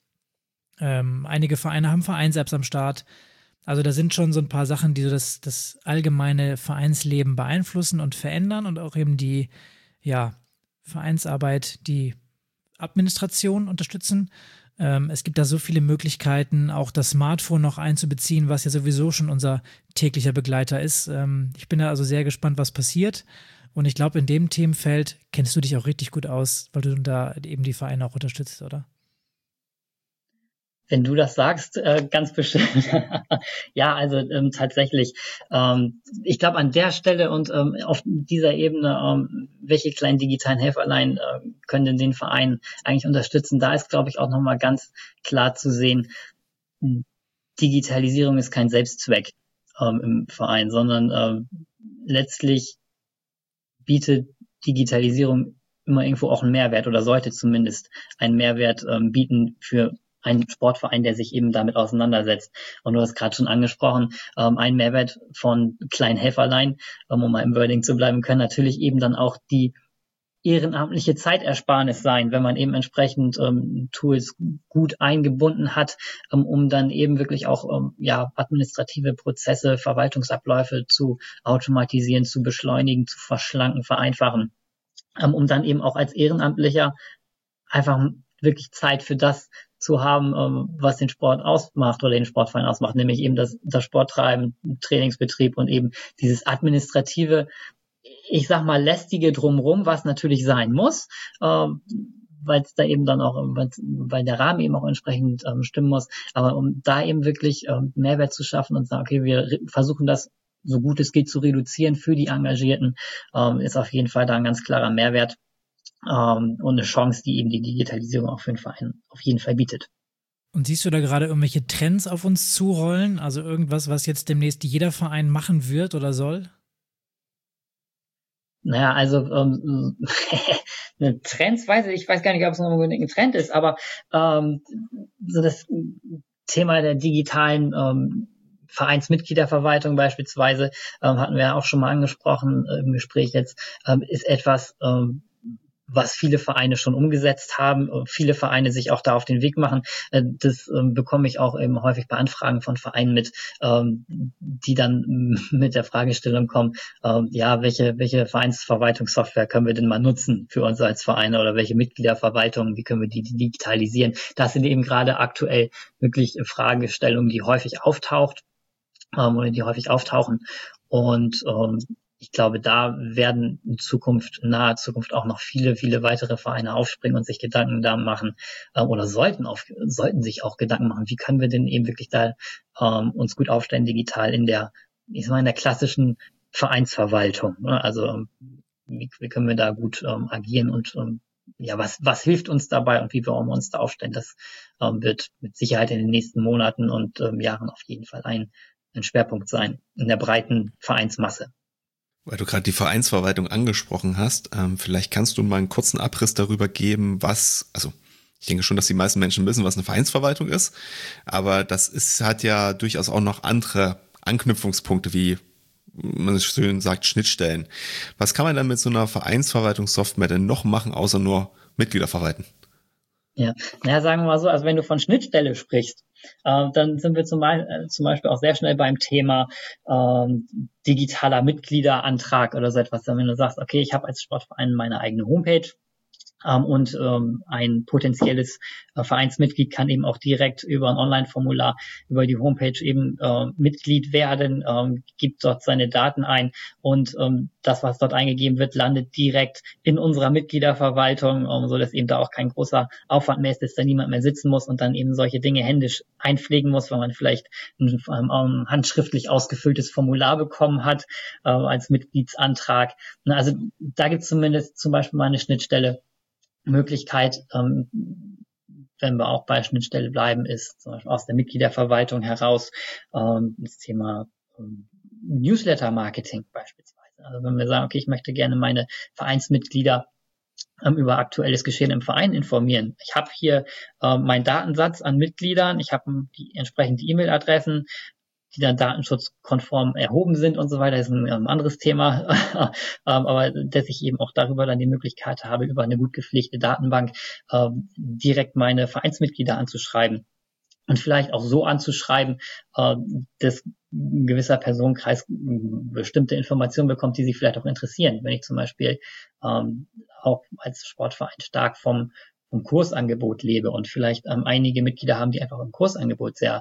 Ähm, einige Vereine haben Vereins-Apps am Start. Also da sind schon so ein paar Sachen, die so das, das allgemeine Vereinsleben beeinflussen und verändern und auch eben die ja, Vereinsarbeit, die Administration unterstützen. Ähm, es gibt da so viele Möglichkeiten, auch das Smartphone noch einzubeziehen, was ja sowieso schon unser täglicher Begleiter ist. Ähm, ich bin da also sehr gespannt, was passiert. Und ich glaube, in dem Themenfeld kennst du dich auch richtig gut aus, weil du da eben die Vereine auch unterstützt, oder? Wenn du das sagst, äh, ganz bestimmt. Ja, also ähm, tatsächlich. Ähm, ich glaube, an der Stelle und ähm, auf dieser Ebene, ähm, welche kleinen digitalen Helferlein äh, können denn den Verein eigentlich unterstützen? Da ist, glaube ich, auch nochmal ganz klar zu sehen, Digitalisierung ist kein Selbstzweck ähm, im Verein, sondern ähm, letztlich bietet Digitalisierung immer irgendwo auch einen Mehrwert oder sollte zumindest einen Mehrwert ähm, bieten für einen Sportverein, der sich eben damit auseinandersetzt. Und du hast gerade schon angesprochen, ähm, ein Mehrwert von kleinen Helferlein, ähm, um mal im Wording zu bleiben, können natürlich eben dann auch die ehrenamtliche Zeitersparnis sein, wenn man eben entsprechend ähm, Tools gut eingebunden hat, ähm, um dann eben wirklich auch ähm, ja administrative Prozesse, Verwaltungsabläufe zu automatisieren, zu beschleunigen, zu verschlanken, vereinfachen, ähm, um dann eben auch als Ehrenamtlicher einfach wirklich Zeit für das zu haben, ähm, was den Sport ausmacht oder den Sportverein ausmacht, nämlich eben das, das Sporttreiben, Trainingsbetrieb und eben dieses administrative, ich sag mal, lästige drumrum, was natürlich sein muss, ähm, weil es da eben dann auch, weil der Rahmen eben auch entsprechend ähm, stimmen muss, aber um da eben wirklich ähm, Mehrwert zu schaffen und sagen, okay, wir re- versuchen das so gut es geht zu reduzieren für die Engagierten, ähm, ist auf jeden Fall da ein ganz klarer Mehrwert ähm, und eine Chance, die eben die Digitalisierung auch für den Verein auf jeden Fall bietet. Und siehst du da gerade irgendwelche Trends auf uns zurollen? Also irgendwas, was jetzt demnächst jeder Verein machen wird oder soll? Naja, also ähm, eine Trends weiß ich, ich weiß gar nicht, ob es noch unbedingt ein Trend ist, aber ähm, so das Thema der digitalen ähm, Vereinsmitgliederverwaltung beispielsweise, ähm, hatten wir ja auch schon mal angesprochen äh, im Gespräch jetzt, ähm, ist etwas, ähm, was viele Vereine schon umgesetzt haben, viele Vereine sich auch da auf den Weg machen. Das ähm, bekomme ich auch eben häufig bei Anfragen von Vereinen mit, ähm, die dann mit der Fragestellung kommen, ähm, ja, welche, welche Vereinsverwaltungssoftware können wir denn mal nutzen für uns als Vereine oder welche Mitgliederverwaltung, wie können wir die digitalisieren? Das sind eben gerade aktuell wirklich Fragestellungen, die häufig auftaucht ähm, oder die häufig auftauchen. Und ähm, ich glaube, da werden in Zukunft, in naher Zukunft auch noch viele, viele weitere Vereine aufspringen und sich Gedanken da machen äh, oder sollten auf, sollten sich auch Gedanken machen, wie können wir denn eben wirklich da ähm, uns gut aufstellen digital in der, ich sag mal, in der klassischen Vereinsverwaltung. Ne? Also ähm, wie, wie können wir da gut ähm, agieren und ähm, ja, was, was hilft uns dabei und wie wollen wir uns da aufstellen? Das ähm, wird mit Sicherheit in den nächsten Monaten und ähm, Jahren auf jeden Fall ein, ein Schwerpunkt sein in der breiten Vereinsmasse. Weil du gerade die Vereinsverwaltung angesprochen hast, ähm, vielleicht kannst du mal einen kurzen Abriss darüber geben, was, also ich denke schon, dass die meisten Menschen wissen, was eine Vereinsverwaltung ist, aber das ist, hat ja durchaus auch noch andere Anknüpfungspunkte, wie man es schön sagt, Schnittstellen. Was kann man dann mit so einer Vereinsverwaltungssoftware denn noch machen, außer nur Mitglieder verwalten? Ja, naja, sagen wir mal so, also wenn du von Schnittstelle sprichst, äh, dann sind wir zum, äh, zum Beispiel auch sehr schnell beim Thema ähm, digitaler Mitgliederantrag oder so etwas. Wenn du sagst, okay, ich habe als Sportverein meine eigene Homepage, ähm, und ähm, ein potenzielles äh, Vereinsmitglied kann eben auch direkt über ein Online-Formular über die Homepage eben äh, Mitglied werden, ähm, gibt dort seine Daten ein und ähm, das, was dort eingegeben wird, landet direkt in unserer Mitgliederverwaltung, ähm, so dass eben da auch kein großer Aufwand mehr ist, dass da niemand mehr sitzen muss und dann eben solche Dinge händisch einpflegen muss, weil man vielleicht ein ähm, handschriftlich ausgefülltes Formular bekommen hat äh, als Mitgliedsantrag. Also da gibt es zumindest zum Beispiel mal eine Schnittstelle, Möglichkeit, ähm, wenn wir auch bei Schnittstelle bleiben, ist zum Beispiel aus der Mitgliederverwaltung heraus ähm, das Thema ähm, Newsletter-Marketing beispielsweise. Also wenn wir sagen, okay, ich möchte gerne meine Vereinsmitglieder ähm, über aktuelles Geschehen im Verein informieren. Ich habe hier ähm, meinen Datensatz an Mitgliedern, ich habe die entsprechenden E-Mail-Adressen, die dann datenschutzkonform erhoben sind und so weiter, ist ein, ein anderes Thema, aber dass ich eben auch darüber dann die Möglichkeit habe, über eine gut gepflegte Datenbank äh, direkt meine Vereinsmitglieder anzuschreiben und vielleicht auch so anzuschreiben, äh, dass ein gewisser Personenkreis bestimmte Informationen bekommt, die sich vielleicht auch interessieren. Wenn ich zum Beispiel ähm, auch als Sportverein stark vom, vom Kursangebot lebe und vielleicht ähm, einige Mitglieder haben, die einfach im Kursangebot sehr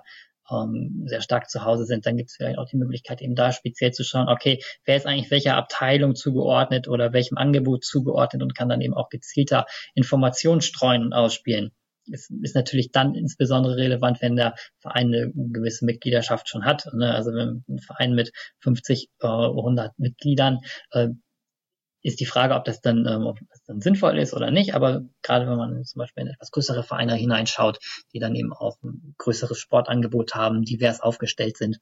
sehr stark zu Hause sind, dann gibt es vielleicht auch die Möglichkeit, eben da speziell zu schauen, okay, wer ist eigentlich welcher Abteilung zugeordnet oder welchem Angebot zugeordnet und kann dann eben auch gezielter Informationen streuen und ausspielen. Es ist natürlich dann insbesondere relevant, wenn der Verein eine gewisse Mitgliedschaft schon hat. Also wenn ein Verein mit fünfzig, hundert Mitgliedern, ist die Frage, ob das dann, ähm, ob das dann sinnvoll ist oder nicht. Aber gerade wenn man zum Beispiel in etwas größere Vereine hineinschaut, die dann eben auch ein größeres Sportangebot haben, divers aufgestellt sind,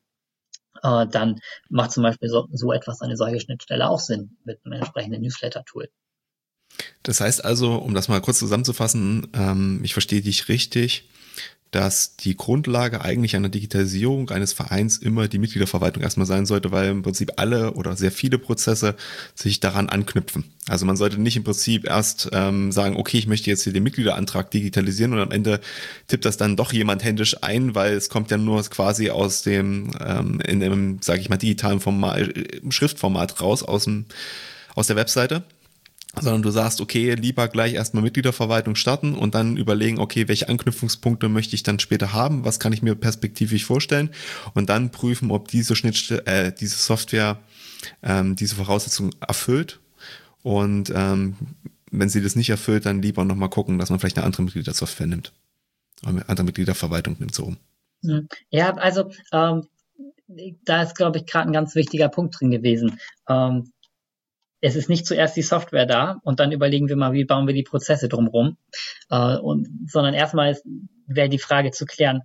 äh, dann macht zum Beispiel so, so etwas, eine solche Schnittstelle auch Sinn mit einem entsprechenden Newsletter-Tool. Das heißt also, um das mal kurz zusammenzufassen, ähm, ich verstehe dich richtig, dass die Grundlage eigentlich einer Digitalisierung eines Vereins immer die Mitgliederverwaltung erstmal sein sollte, weil im Prinzip alle oder sehr viele Prozesse sich daran anknüpfen. Also man sollte nicht im Prinzip erst ähm, sagen, okay, ich möchte jetzt hier den Mitgliederantrag digitalisieren und am Ende tippt das dann doch jemand händisch ein, weil es kommt ja nur quasi aus dem, ähm, in dem, sage ich mal, digitalen Format, Schriftformat raus, aus dem, aus der Webseite. Sondern du sagst, okay, lieber gleich erstmal Mitgliederverwaltung starten und dann überlegen, okay, welche Anknüpfungspunkte möchte ich dann später haben, was kann ich mir perspektivisch vorstellen und dann prüfen, ob diese Schnittstelle, äh, diese Software ähm, diese Voraussetzungen erfüllt und ähm, wenn sie das nicht erfüllt, dann lieber nochmal gucken, dass man vielleicht eine andere Mitgliedersoftware nimmt, eine andere Mitgliederverwaltung nimmt, so rum. Ja, also ähm, da ist, glaube ich, gerade ein ganz wichtiger Punkt drin gewesen. Ähm, Es ist nicht zuerst die Software da und dann überlegen wir mal, wie bauen wir die Prozesse drumherum, äh, und, sondern erstmal wäre die Frage zu klären,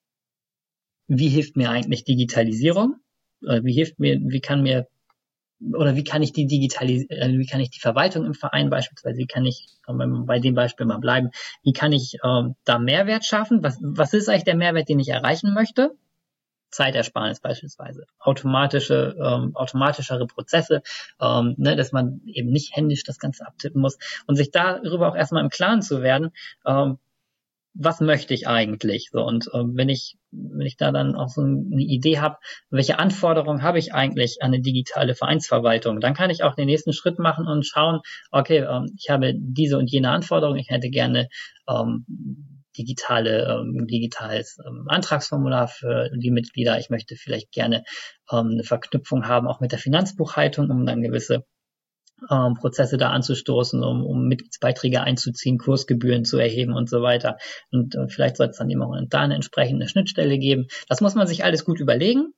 wie hilft mir eigentlich Digitalisierung? Äh, wie hilft mir, wie kann mir, oder wie kann ich die Digitalis äh, wie kann ich die Verwaltung im Verein beispielsweise, wie kann ich, wenn wir bei dem Beispiel mal bleiben, wie kann ich äh, da Mehrwert schaffen? Was, was ist eigentlich der Mehrwert, den ich erreichen möchte? Zeitersparnis beispielsweise, automatische, ähm, automatischere Prozesse, ähm, ne, dass man eben nicht händisch das Ganze abtippen muss und sich darüber auch erstmal im Klaren zu werden, ähm, was möchte ich eigentlich? So, und ähm, wenn ich, wenn ich da dann auch so eine Idee habe, welche Anforderungen habe ich eigentlich an eine digitale Vereinsverwaltung, dann kann ich auch den nächsten Schritt machen und schauen, okay, ähm, ich habe diese und jene Anforderungen, ich hätte gerne ähm, digitale, ähm, digitales ähm, Antragsformular für die Mitglieder. Ich möchte vielleicht gerne ähm, eine Verknüpfung haben, auch mit der Finanzbuchhaltung, um dann gewisse ähm, Prozesse da anzustoßen, um, um Mitgliedsbeiträge einzuziehen, Kursgebühren zu erheben und so weiter. Und äh, vielleicht soll es dann eben auch da eine entsprechende Schnittstelle geben. Das muss man sich alles gut überlegen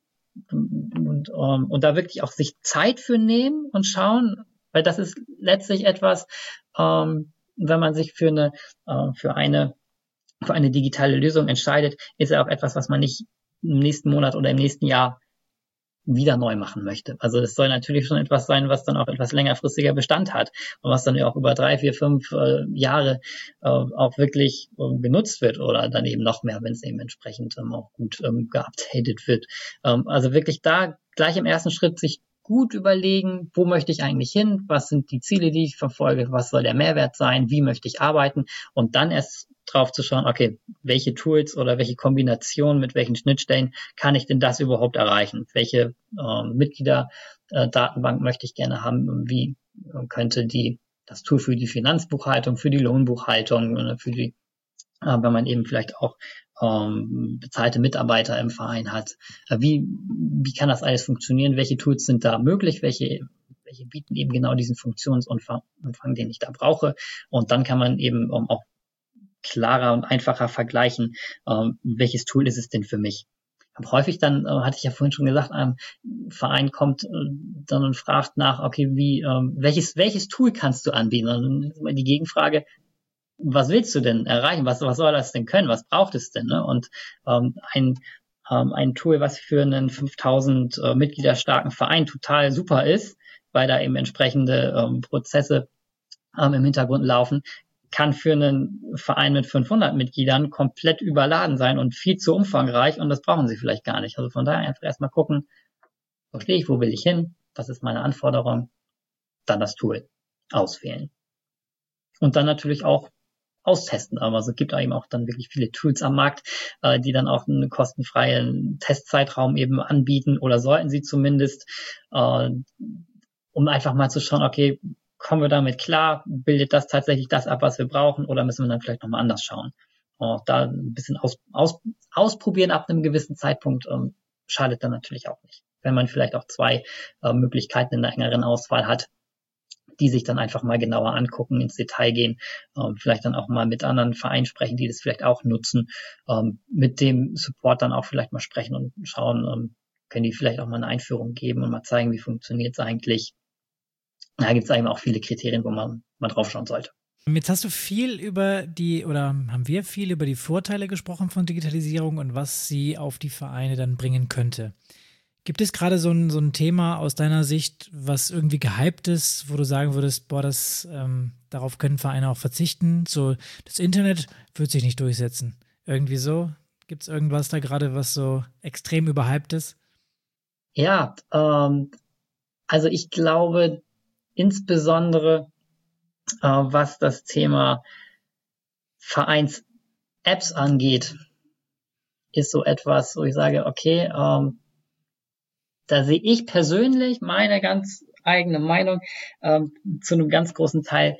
und, ähm, und da wirklich auch sich Zeit für nehmen und schauen, weil das ist letztlich etwas, ähm, wenn man sich für eine, äh, für eine für eine digitale Lösung entscheidet, ist ja auch etwas, was man nicht im nächsten Monat oder im nächsten Jahr wieder neu machen möchte. Also es soll natürlich schon etwas sein, was dann auch etwas längerfristiger Bestand hat und was dann ja auch über drei, vier, fünf äh, Jahre äh, auch wirklich äh, genutzt wird oder dann eben noch mehr, wenn es eben entsprechend ähm, auch gut ähm, geupdatet wird. Ähm, also wirklich da gleich im ersten Schritt sich gut überlegen, wo möchte ich eigentlich hin, was sind die Ziele, die ich verfolge, was soll der Mehrwert sein, wie möchte ich arbeiten und dann erst drauf zu schauen, okay, welche Tools oder welche Kombinationen mit welchen Schnittstellen kann ich denn das überhaupt erreichen? Welche äh, Mitgliederdatenbank äh, möchte ich gerne haben? Wie äh, könnte die das Tool für die Finanzbuchhaltung, für die Lohnbuchhaltung, äh, für die, äh, wenn man eben vielleicht auch ähm, bezahlte Mitarbeiter im Verein hat, äh, wie wie kann das alles funktionieren? Welche Tools sind da möglich? Welche welche bieten eben genau diesen Funktionsumfang, den ich da brauche? Und dann kann man eben ähm, auch klarer und einfacher vergleichen, ähm, welches Tool ist es denn für mich. Aber häufig dann, äh, hatte ich ja vorhin schon gesagt, ein Verein kommt äh, dann und fragt nach, okay, wie, ähm, welches, welches Tool kannst du anbieten? Und dann ist immer die Gegenfrage, was willst du denn erreichen? Was, was soll das denn können? Was braucht es denn? Ne? Und ähm, ein, ähm, ein Tool, was für einen fünftausend äh, Mitglieder starken Verein total super ist, weil da eben entsprechende ähm, Prozesse ähm, im Hintergrund laufen, kann für einen Verein mit fünfhundert Mitgliedern komplett überladen sein und viel zu umfangreich und das brauchen sie vielleicht gar nicht. Also von daher einfach erstmal gucken, wo stehe ich, wo will ich hin, was ist meine Anforderung, dann das Tool auswählen. Und dann natürlich auch austesten. Aber es gibt eben auch dann wirklich viele Tools am Markt, äh, die dann auch einen kostenfreien Testzeitraum eben anbieten oder sollten sie zumindest, äh, um einfach mal zu schauen, okay, kommen wir damit klar? Bildet das tatsächlich das ab, was wir brauchen? Oder müssen wir dann vielleicht nochmal anders schauen? Auch da ein bisschen aus, aus, ausprobieren ab einem gewissen Zeitpunkt ähm, schadet dann natürlich auch nicht. Wenn man vielleicht auch zwei äh, Möglichkeiten in einer engeren Auswahl hat, die sich dann einfach mal genauer angucken, ins Detail gehen, ähm, vielleicht dann auch mal mit anderen Vereinen sprechen, die das vielleicht auch nutzen, ähm, mit dem Support dann auch vielleicht mal sprechen und schauen, ähm, können die vielleicht auch mal eine Einführung geben und mal zeigen, wie funktioniert es eigentlich. Da gibt es eben auch viele Kriterien, wo man mal drauf schauen sollte. Jetzt hast du viel über die, oder haben wir viel über die Vorteile gesprochen von Digitalisierung und was sie auf die Vereine dann bringen könnte. Gibt es gerade so ein, so ein Thema aus deiner Sicht, was irgendwie gehypt ist, wo du sagen würdest, boah, das, ähm, darauf können Vereine auch verzichten? So, das Internet wird sich nicht durchsetzen. Irgendwie so? Gibt es irgendwas da gerade, was so extrem überhypt ist? Ja, ähm, also ich glaube insbesondere, äh, was das Thema Vereins-Apps angeht, ist so etwas, wo ich sage, okay, ähm, da sehe ich persönlich meine ganz eigene Meinung ähm, zu einem ganz großen Teil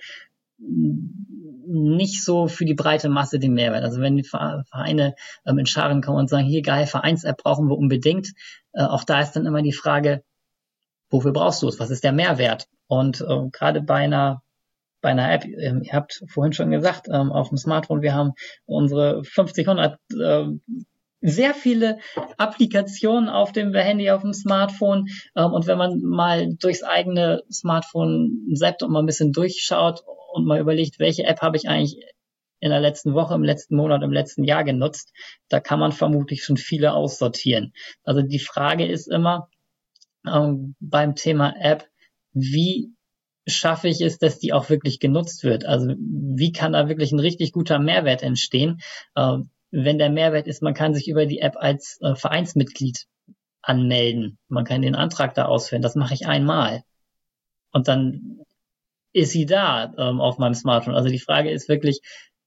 nicht so für die breite Masse den Mehrwert. Also wenn die Vereine ähm, in Scharen kommen und sagen, hier geil, Vereins-App brauchen wir unbedingt, äh, auch da ist dann immer die Frage, wofür brauchst du es? Was ist der Mehrwert? Und äh, gerade bei einer bei einer App, ähm, ihr habt vorhin schon gesagt, ähm, auf dem Smartphone, wir haben unsere fünfzig, hundert äh, sehr viele Applikationen auf dem Handy, auf dem Smartphone. Ähm, und wenn man mal durchs eigene Smartphone zappt und mal ein bisschen durchschaut und mal überlegt, welche App habe ich eigentlich in der letzten Woche, im letzten Monat, im letzten Jahr genutzt, da kann man vermutlich schon viele aussortieren. Also die Frage ist immer ähm, beim Thema App, wie schaffe ich es, dass die auch wirklich genutzt wird? Also wie kann da wirklich ein richtig guter Mehrwert entstehen? Ähm, wenn der Mehrwert ist, man kann sich über die App als äh, Vereinsmitglied anmelden. Man kann den Antrag da ausführen. Das mache ich einmal. Und dann ist sie da ähm, auf meinem Smartphone. Also die Frage ist wirklich,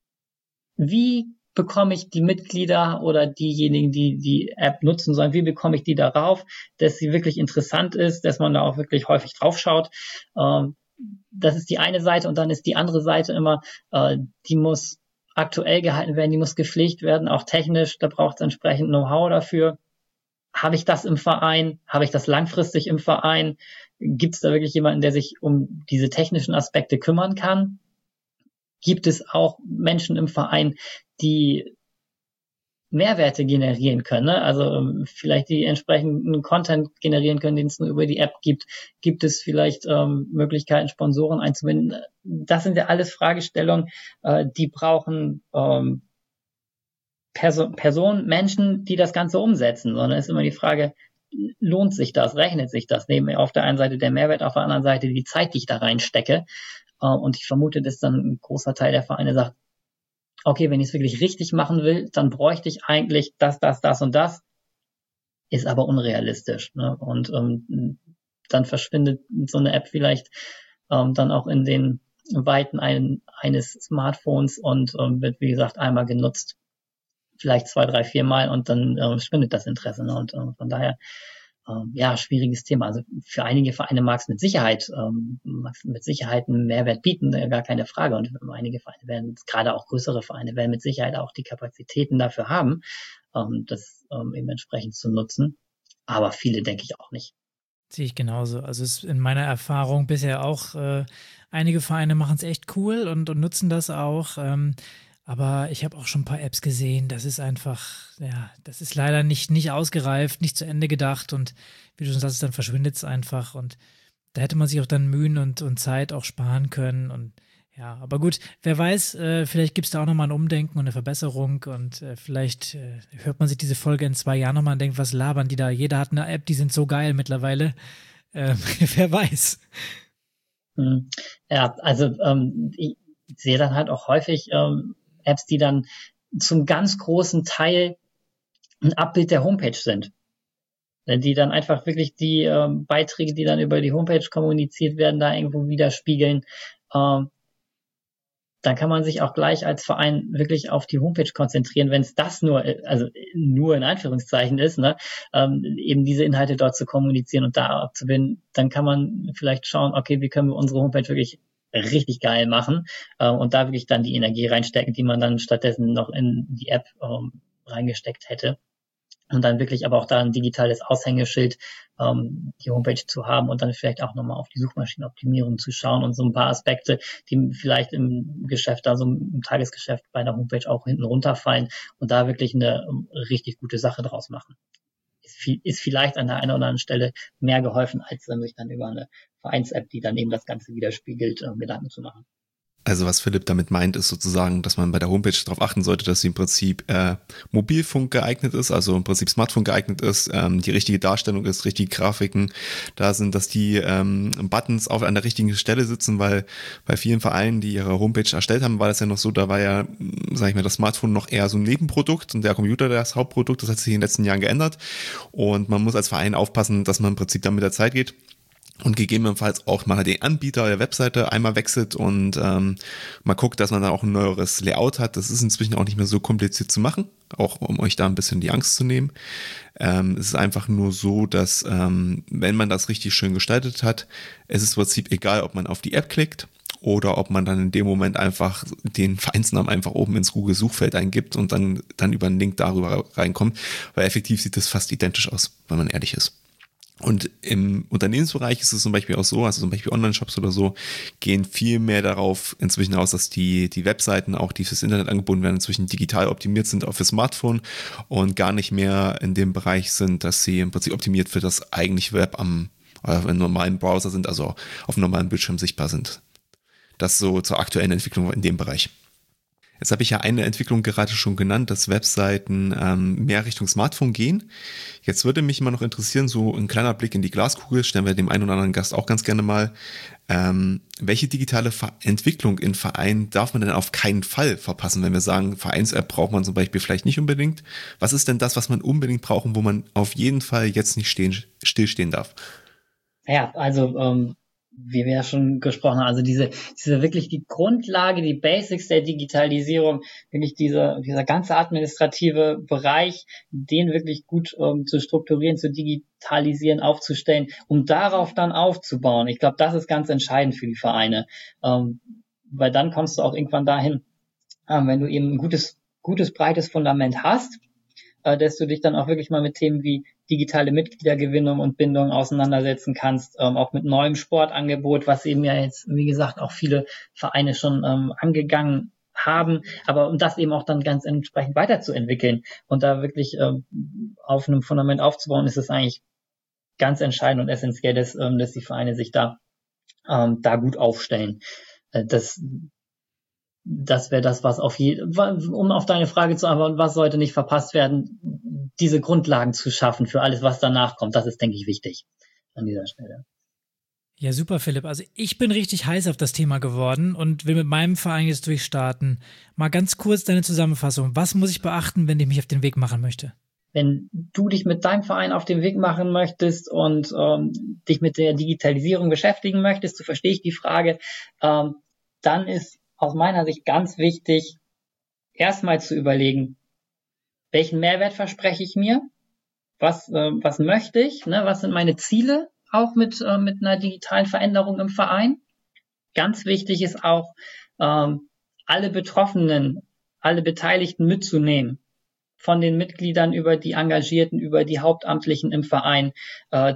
wie bekomme ich die Mitglieder oder diejenigen, die die App nutzen sollen, wie bekomme ich die darauf, dass sie wirklich interessant ist, dass man da auch wirklich häufig drauf schaut. Ähm, das ist die eine Seite und dann ist die andere Seite immer, äh, die muss aktuell gehalten werden, die muss gepflegt werden, auch technisch, da braucht es entsprechend Know-how dafür. Habe ich das im Verein? Habe ich das langfristig im Verein? Gibt es da wirklich jemanden, der sich um diese technischen Aspekte kümmern kann? Gibt es auch Menschen im Verein, die Mehrwerte generieren können, ne? Also ähm, vielleicht die entsprechenden Content generieren können, den es nur über die App gibt. Gibt es vielleicht ähm, Möglichkeiten, Sponsoren einzubinden? Das sind ja alles Fragestellungen, äh, die brauchen ähm, Perso- Personen, Menschen, die das Ganze umsetzen. Sondern ist immer die Frage, lohnt sich das, rechnet sich das? Neben auf der einen Seite der Mehrwert, auf der anderen Seite die Zeit, die ich da reinstecke. Äh, und ich vermute, dass dann ein großer Teil der Vereine sagt, okay, wenn ich es wirklich richtig machen will, dann bräuchte ich eigentlich das, das, das und das, ist aber unrealistisch. Ne? Und ähm, dann verschwindet so eine App vielleicht ähm, dann auch in den Weiten ein, eines Smartphones und ähm, wird, wie gesagt, einmal genutzt, vielleicht zwei, drei, vier Mal und dann äh, schwindet das Interesse. Ne? Und äh, von daher, ähm, ja, schwieriges Thema. Also für einige Vereine mag es mit Sicherheit, ähm, mag's mit Sicherheit einen Mehrwert bieten, äh, gar keine Frage. Und einige Vereine werden, gerade auch größere Vereine, werden mit Sicherheit auch die Kapazitäten dafür haben, ähm, das ähm, eben entsprechend zu nutzen. Aber viele denke ich auch nicht. Sehe ich genauso. Also es ist in meiner Erfahrung bisher auch, äh, einige Vereine machen es echt cool und, und nutzen das auch. Ähm, aber ich habe auch schon ein paar Apps gesehen. Das ist einfach, ja, das ist leider nicht, nicht ausgereift, nicht zu Ende gedacht. Und wie du schon sagst, dann verschwindet es einfach. Und da hätte man sich auch dann Mühen und, und Zeit auch sparen können. Und ja, aber gut, wer weiß, äh, vielleicht gibt es da auch nochmal ein Umdenken und eine Verbesserung. Und äh, vielleicht äh, hört man sich diese Folge in zwei Jahren nochmal und denkt, was labern die da? Jeder hat eine App, die sind so geil mittlerweile. Ähm, wer weiß. Hm. Ja, also ähm, ich sehe dann halt auch häufig ähm, Apps, die dann zum ganz großen Teil ein Abbild der Homepage sind. Die dann einfach wirklich die ähm, Beiträge, die dann über die Homepage kommuniziert werden, da irgendwo widerspiegeln. Ähm, dann kann man sich auch gleich als Verein wirklich auf die Homepage konzentrieren, wenn es das nur, also nur in Anführungszeichen ist, ne, ähm, eben diese Inhalte dort zu kommunizieren und da abzubinden, dann kann man vielleicht schauen, okay, wie können wir unsere Homepage wirklich richtig geil machen äh, und da wirklich dann die Energie reinstecken, die man dann stattdessen noch in die App ähm, reingesteckt hätte. Und dann wirklich aber auch da ein digitales Aushängeschild, ähm, die Homepage zu haben und dann vielleicht auch nochmal auf die Suchmaschinenoptimierung zu schauen und so ein paar Aspekte, die vielleicht im Geschäft, also im Tagesgeschäft bei der Homepage auch hinten runterfallen und da wirklich eine um, richtig gute Sache draus machen. Ist, viel, ist vielleicht an der einen oder anderen Stelle mehr geholfen, als sich dann über eine Vereins-App, die dann eben das Ganze widerspiegelt, äh, Gedanken zu machen. Also was Philipp damit meint, ist sozusagen, dass man bei der Homepage darauf achten sollte, dass sie im Prinzip äh, Mobilfunk geeignet ist, also im Prinzip Smartphone geeignet ist, ähm, die richtige Darstellung ist, richtige Grafiken da sind, dass die ähm, Buttons auf an der richtigen Stelle sitzen, weil bei vielen Vereinen, die ihre Homepage erstellt haben, war das ja noch so, da war ja, sag ich mal, das Smartphone noch eher so ein Nebenprodukt und der Computer das Hauptprodukt. Das hat sich in den letzten Jahren geändert und man muss als Verein aufpassen, dass man im Prinzip dann mit der Zeit geht. Und gegebenenfalls auch mal den Anbieter der Webseite einmal wechselt und ähm, mal guckt, dass man dann auch ein neueres Layout hat. Das ist inzwischen auch nicht mehr so kompliziert zu machen, auch um euch da ein bisschen die Angst zu nehmen. Ähm, es ist einfach nur so, dass ähm, wenn man das richtig schön gestaltet hat, es ist im Prinzip egal, ob man auf die App klickt oder ob man dann in dem Moment einfach den Vereinsnamen einfach oben ins Google-Suchfeld eingibt und dann, dann über einen Link darüber reinkommt, weil effektiv sieht das fast identisch aus, wenn man ehrlich ist. Und im Unternehmensbereich ist es zum Beispiel auch so, also zum Beispiel Online-Shops oder so, gehen viel mehr darauf inzwischen aus, dass die die Webseiten, auch die fürs Internet angeboten werden, inzwischen digital optimiert sind, auch für Smartphone und gar nicht mehr in dem Bereich sind, dass sie im Prinzip optimiert für das eigentliche Web am äh, im normalen Browser sind, also auf einem normalen Bildschirm sichtbar sind. Das so zur aktuellen Entwicklung in dem Bereich. Jetzt habe ich ja eine Entwicklung gerade schon genannt, dass Webseiten ähm, mehr Richtung Smartphone gehen. Jetzt würde mich immer noch interessieren, so ein kleiner Blick in die Glaskugel, stellen wir dem einen oder anderen Gast auch ganz gerne mal. Ähm, welche digitale Ver- Entwicklung in Vereinen darf man denn auf keinen Fall verpassen, wenn wir sagen, Vereins-App braucht man zum Beispiel vielleicht nicht unbedingt? Was ist denn das, was man unbedingt braucht und wo man auf jeden Fall jetzt nicht stehen, stillstehen darf? Ja, also ähm, wie wir ja schon gesprochen haben, also diese, diese wirklich die Grundlage, die Basics der Digitalisierung, wirklich dieser, dieser ganze administrative Bereich, den wirklich gut ähm, zu strukturieren, zu digitalisieren, aufzustellen, um darauf dann aufzubauen. Ich glaube, das ist ganz entscheidend für die Vereine, ähm, weil dann kommst du auch irgendwann dahin, ähm, wenn du eben ein gutes, gutes, breites Fundament hast, äh, dass du dich dann auch wirklich mal mit Themen wie digitale Mitgliedergewinnung und Bindung auseinandersetzen kannst, ähm, auch mit neuem Sportangebot, was eben ja jetzt, wie gesagt, auch viele Vereine schon ähm, angegangen haben, aber um das eben auch dann ganz entsprechend weiterzuentwickeln und da wirklich ähm, auf einem Fundament aufzubauen, ist es eigentlich ganz entscheidend und essentiell, dass, ähm, dass die Vereine sich da ähm, da gut aufstellen. Äh, das Das wäre das, was auf je, um auf deine Frage zu antworten, was sollte nicht verpasst werden, diese Grundlagen zu schaffen für alles, was danach kommt. Das ist, denke ich, wichtig an dieser Stelle. Ja, super, Philipp. Also ich bin richtig heiß auf das Thema geworden und will mit meinem Verein jetzt durchstarten. Mal ganz kurz deine Zusammenfassung. Was muss ich beachten, wenn ich mich auf den Weg machen möchte? Wenn du dich mit deinem Verein auf den Weg machen möchtest und ähm, dich mit der Digitalisierung beschäftigen möchtest, so verstehe ich die Frage, ähm, dann ist aus meiner Sicht ganz wichtig, erstmal zu überlegen, welchen Mehrwert verspreche ich mir? Was, äh, was möchte ich? Ne? Was sind meine Ziele auch mit, äh, mit einer digitalen Veränderung im Verein? Ganz wichtig ist auch, ähm, alle Betroffenen, alle Beteiligten mitzunehmen. Von den Mitgliedern über die Engagierten, über die Hauptamtlichen im Verein, äh,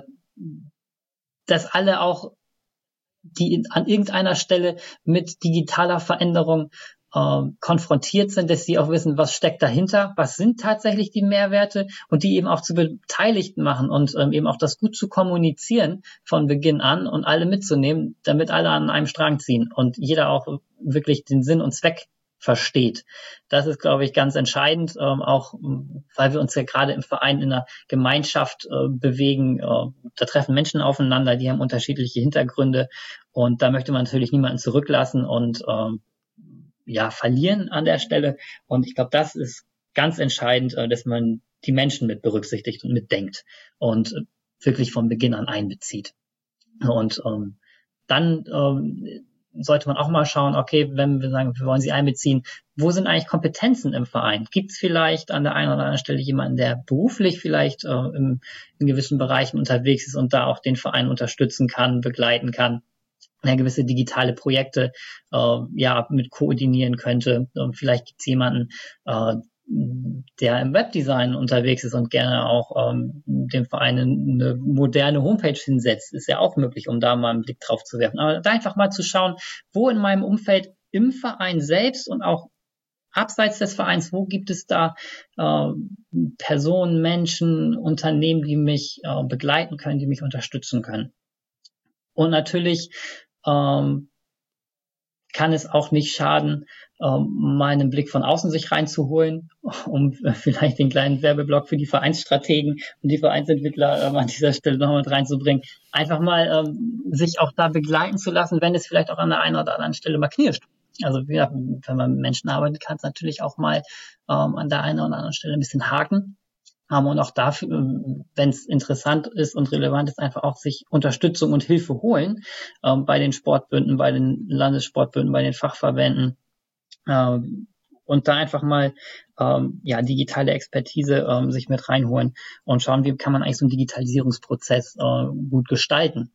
dass alle auch, die an irgendeiner Stelle mit digitaler Veränderung äh, konfrontiert sind, dass sie auch wissen, was steckt dahinter, was sind tatsächlich die Mehrwerte und die eben auch zu Beteiligten machen und ähm, eben auch das gut zu kommunizieren von Beginn an und alle mitzunehmen, damit alle an einem Strang ziehen und jeder auch wirklich den Sinn und Zweck versteht. Das ist, glaube ich, ganz entscheidend, ähm, auch weil wir uns ja gerade im Verein in einer Gemeinschaft äh, bewegen. Äh, da treffen Menschen aufeinander, die haben unterschiedliche Hintergründe und da möchte man natürlich niemanden zurücklassen und ähm, ja verlieren an der Stelle. Und ich glaube, das ist ganz entscheidend, äh, dass man die Menschen mit berücksichtigt und mitdenkt und äh, wirklich von Beginn an einbezieht. Und ähm, dann ähm, sollte man auch mal schauen, okay, wenn wir sagen, wir wollen sie einbeziehen, wo sind eigentlich Kompetenzen im Verein? Gibt es vielleicht an der einen oder anderen Stelle jemanden, der beruflich vielleicht äh, im, in gewissen Bereichen unterwegs ist und da auch den Verein unterstützen kann, begleiten kann, ja, gewisse digitale Projekte äh, ja mit koordinieren könnte? Und vielleicht gibt es jemanden, äh, der im Webdesign unterwegs ist und gerne auch ähm, dem Verein eine moderne Homepage hinsetzt, ist ja auch möglich, um da mal einen Blick drauf zu werfen. Aber da einfach mal zu schauen, wo in meinem Umfeld im Verein selbst und auch abseits des Vereins, wo gibt es da äh, Personen, Menschen, Unternehmen, die mich äh, begleiten können, die mich unterstützen können. Und natürlich ähm, kann es auch nicht schaden, ähm, mal einen Blick von außen sich reinzuholen, um äh, vielleicht den kleinen Werbeblock für die Vereinsstrategen und die Vereinsentwickler ähm, an dieser Stelle noch mit reinzubringen. Einfach mal ähm, sich auch da begleiten zu lassen, wenn es vielleicht auch an der einen oder anderen Stelle mal knirscht. Also ja, wenn man mit Menschen arbeitet, kann es natürlich auch mal ähm, an der einen oder anderen Stelle ein bisschen haken. Um, und auch dafür, wenn es interessant ist und relevant ist, einfach auch sich Unterstützung und Hilfe holen ähm, bei den Sportbünden, bei den Landessportbünden, bei den Fachverbänden ähm, und da einfach mal ähm, ja digitale Expertise ähm, sich mit reinholen und schauen, wie kann man eigentlich so einen Digitalisierungsprozess äh, gut gestalten.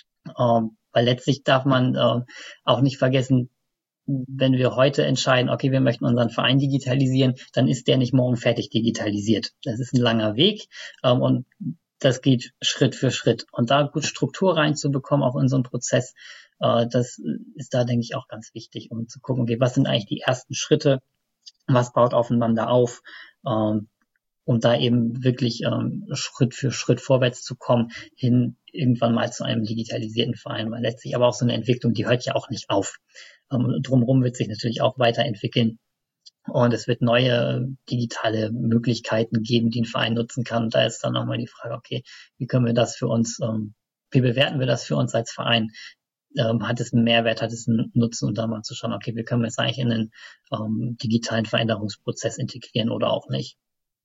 Ähm, weil letztlich darf man äh, auch nicht vergessen, wenn wir heute entscheiden, okay, wir möchten unseren Verein digitalisieren, dann ist der nicht morgen fertig digitalisiert. Das ist ein langer Weg ähm, und das geht Schritt für Schritt. Und da gut Struktur reinzubekommen auf unseren Prozess, äh, das ist da, denke ich, auch ganz wichtig, um zu gucken, okay, was sind eigentlich die ersten Schritte, was baut aufeinander auf, ähm, um da eben wirklich ähm, Schritt für Schritt vorwärts zu kommen, hin irgendwann mal zu einem digitalisierten Verein. Weil letztlich aber auch so eine Entwicklung, die hört ja auch nicht auf. Ähm, drumherum wird sich natürlich auch weiterentwickeln. Und es wird neue digitale Möglichkeiten geben, die ein Verein nutzen kann. Und da ist dann nochmal die Frage, okay, wie können wir das für uns, ähm, wie bewerten wir das für uns als Verein? Ähm, hat es einen Mehrwert, hat es einen Nutzen? Und da mal zu schauen, okay, wie können wir es eigentlich in einen ähm, digitalen Veränderungsprozess integrieren oder auch nicht?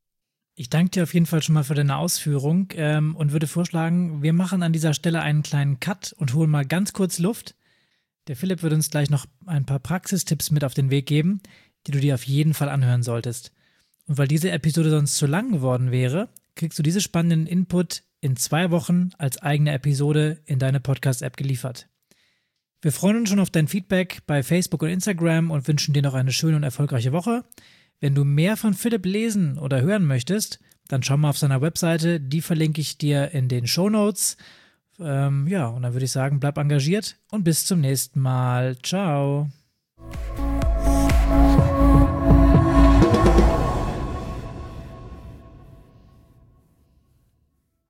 Ich danke dir auf jeden Fall schon mal für deine Ausführung ähm, und würde vorschlagen, wir machen an dieser Stelle einen kleinen Cut und holen mal ganz kurz Luft. Der Philipp wird uns gleich noch ein paar Praxistipps mit auf den Weg geben, die du dir auf jeden Fall anhören solltest. Und weil diese Episode sonst zu lang geworden wäre, kriegst du diese spannenden Input in zwei Wochen als eigene Episode in deine Podcast-App geliefert. Wir freuen uns schon auf dein Feedback bei Facebook und Instagram und wünschen dir noch eine schöne und erfolgreiche Woche. Wenn du mehr von Philipp lesen oder hören möchtest, dann schau mal auf seiner Webseite, die verlinke ich dir in den Shownotes. Ähm, ja, und dann würde ich sagen, bleib engagiert und bis zum nächsten Mal. Ciao.